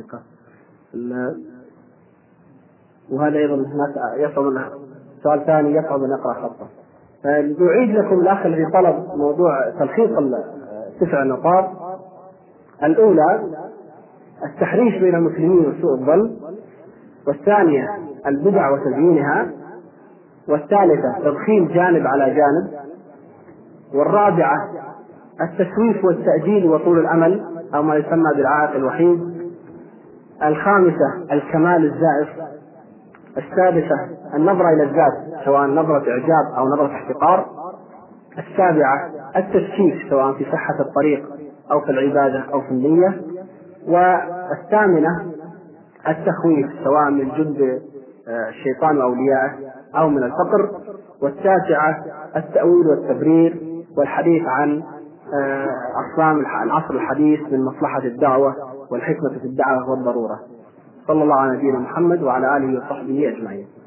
[SPEAKER 2] وهذا أيضا يصعب. سؤال ثاني يصعب أن يقرأ خطه. نعيد لكم الأخ الذي طلب موضوع تلخيص 9 نقاط. الأولى التحريش بين المسلمين وسوء الظن، والثانية البدع وتزيينها، والثالثة تضخيم جانب على جانب، والرابعة التسويف والتأجيل وطول الأمل أو ما يسمى بالعائق الوحيد، الخامسة الكمال الزائف، السادسة النظرة إلى الذات سواء نظرة إعجاب أو نظرة احتقار، السابعة التشكيك سواء في صحة الطريق أو في العبادة أو في النية، والثامنة التخويف سواء من جند الشيطان وأوليائه أو من الفقر، والتاسعة التأويل والتبرير والحديث عن أصنام العصر الحديث من مصلحة الدعوة والحكمة في الدعوة والضرورة. صلى الله على نبينا محمد وعلى آله وصحبه أجمعين.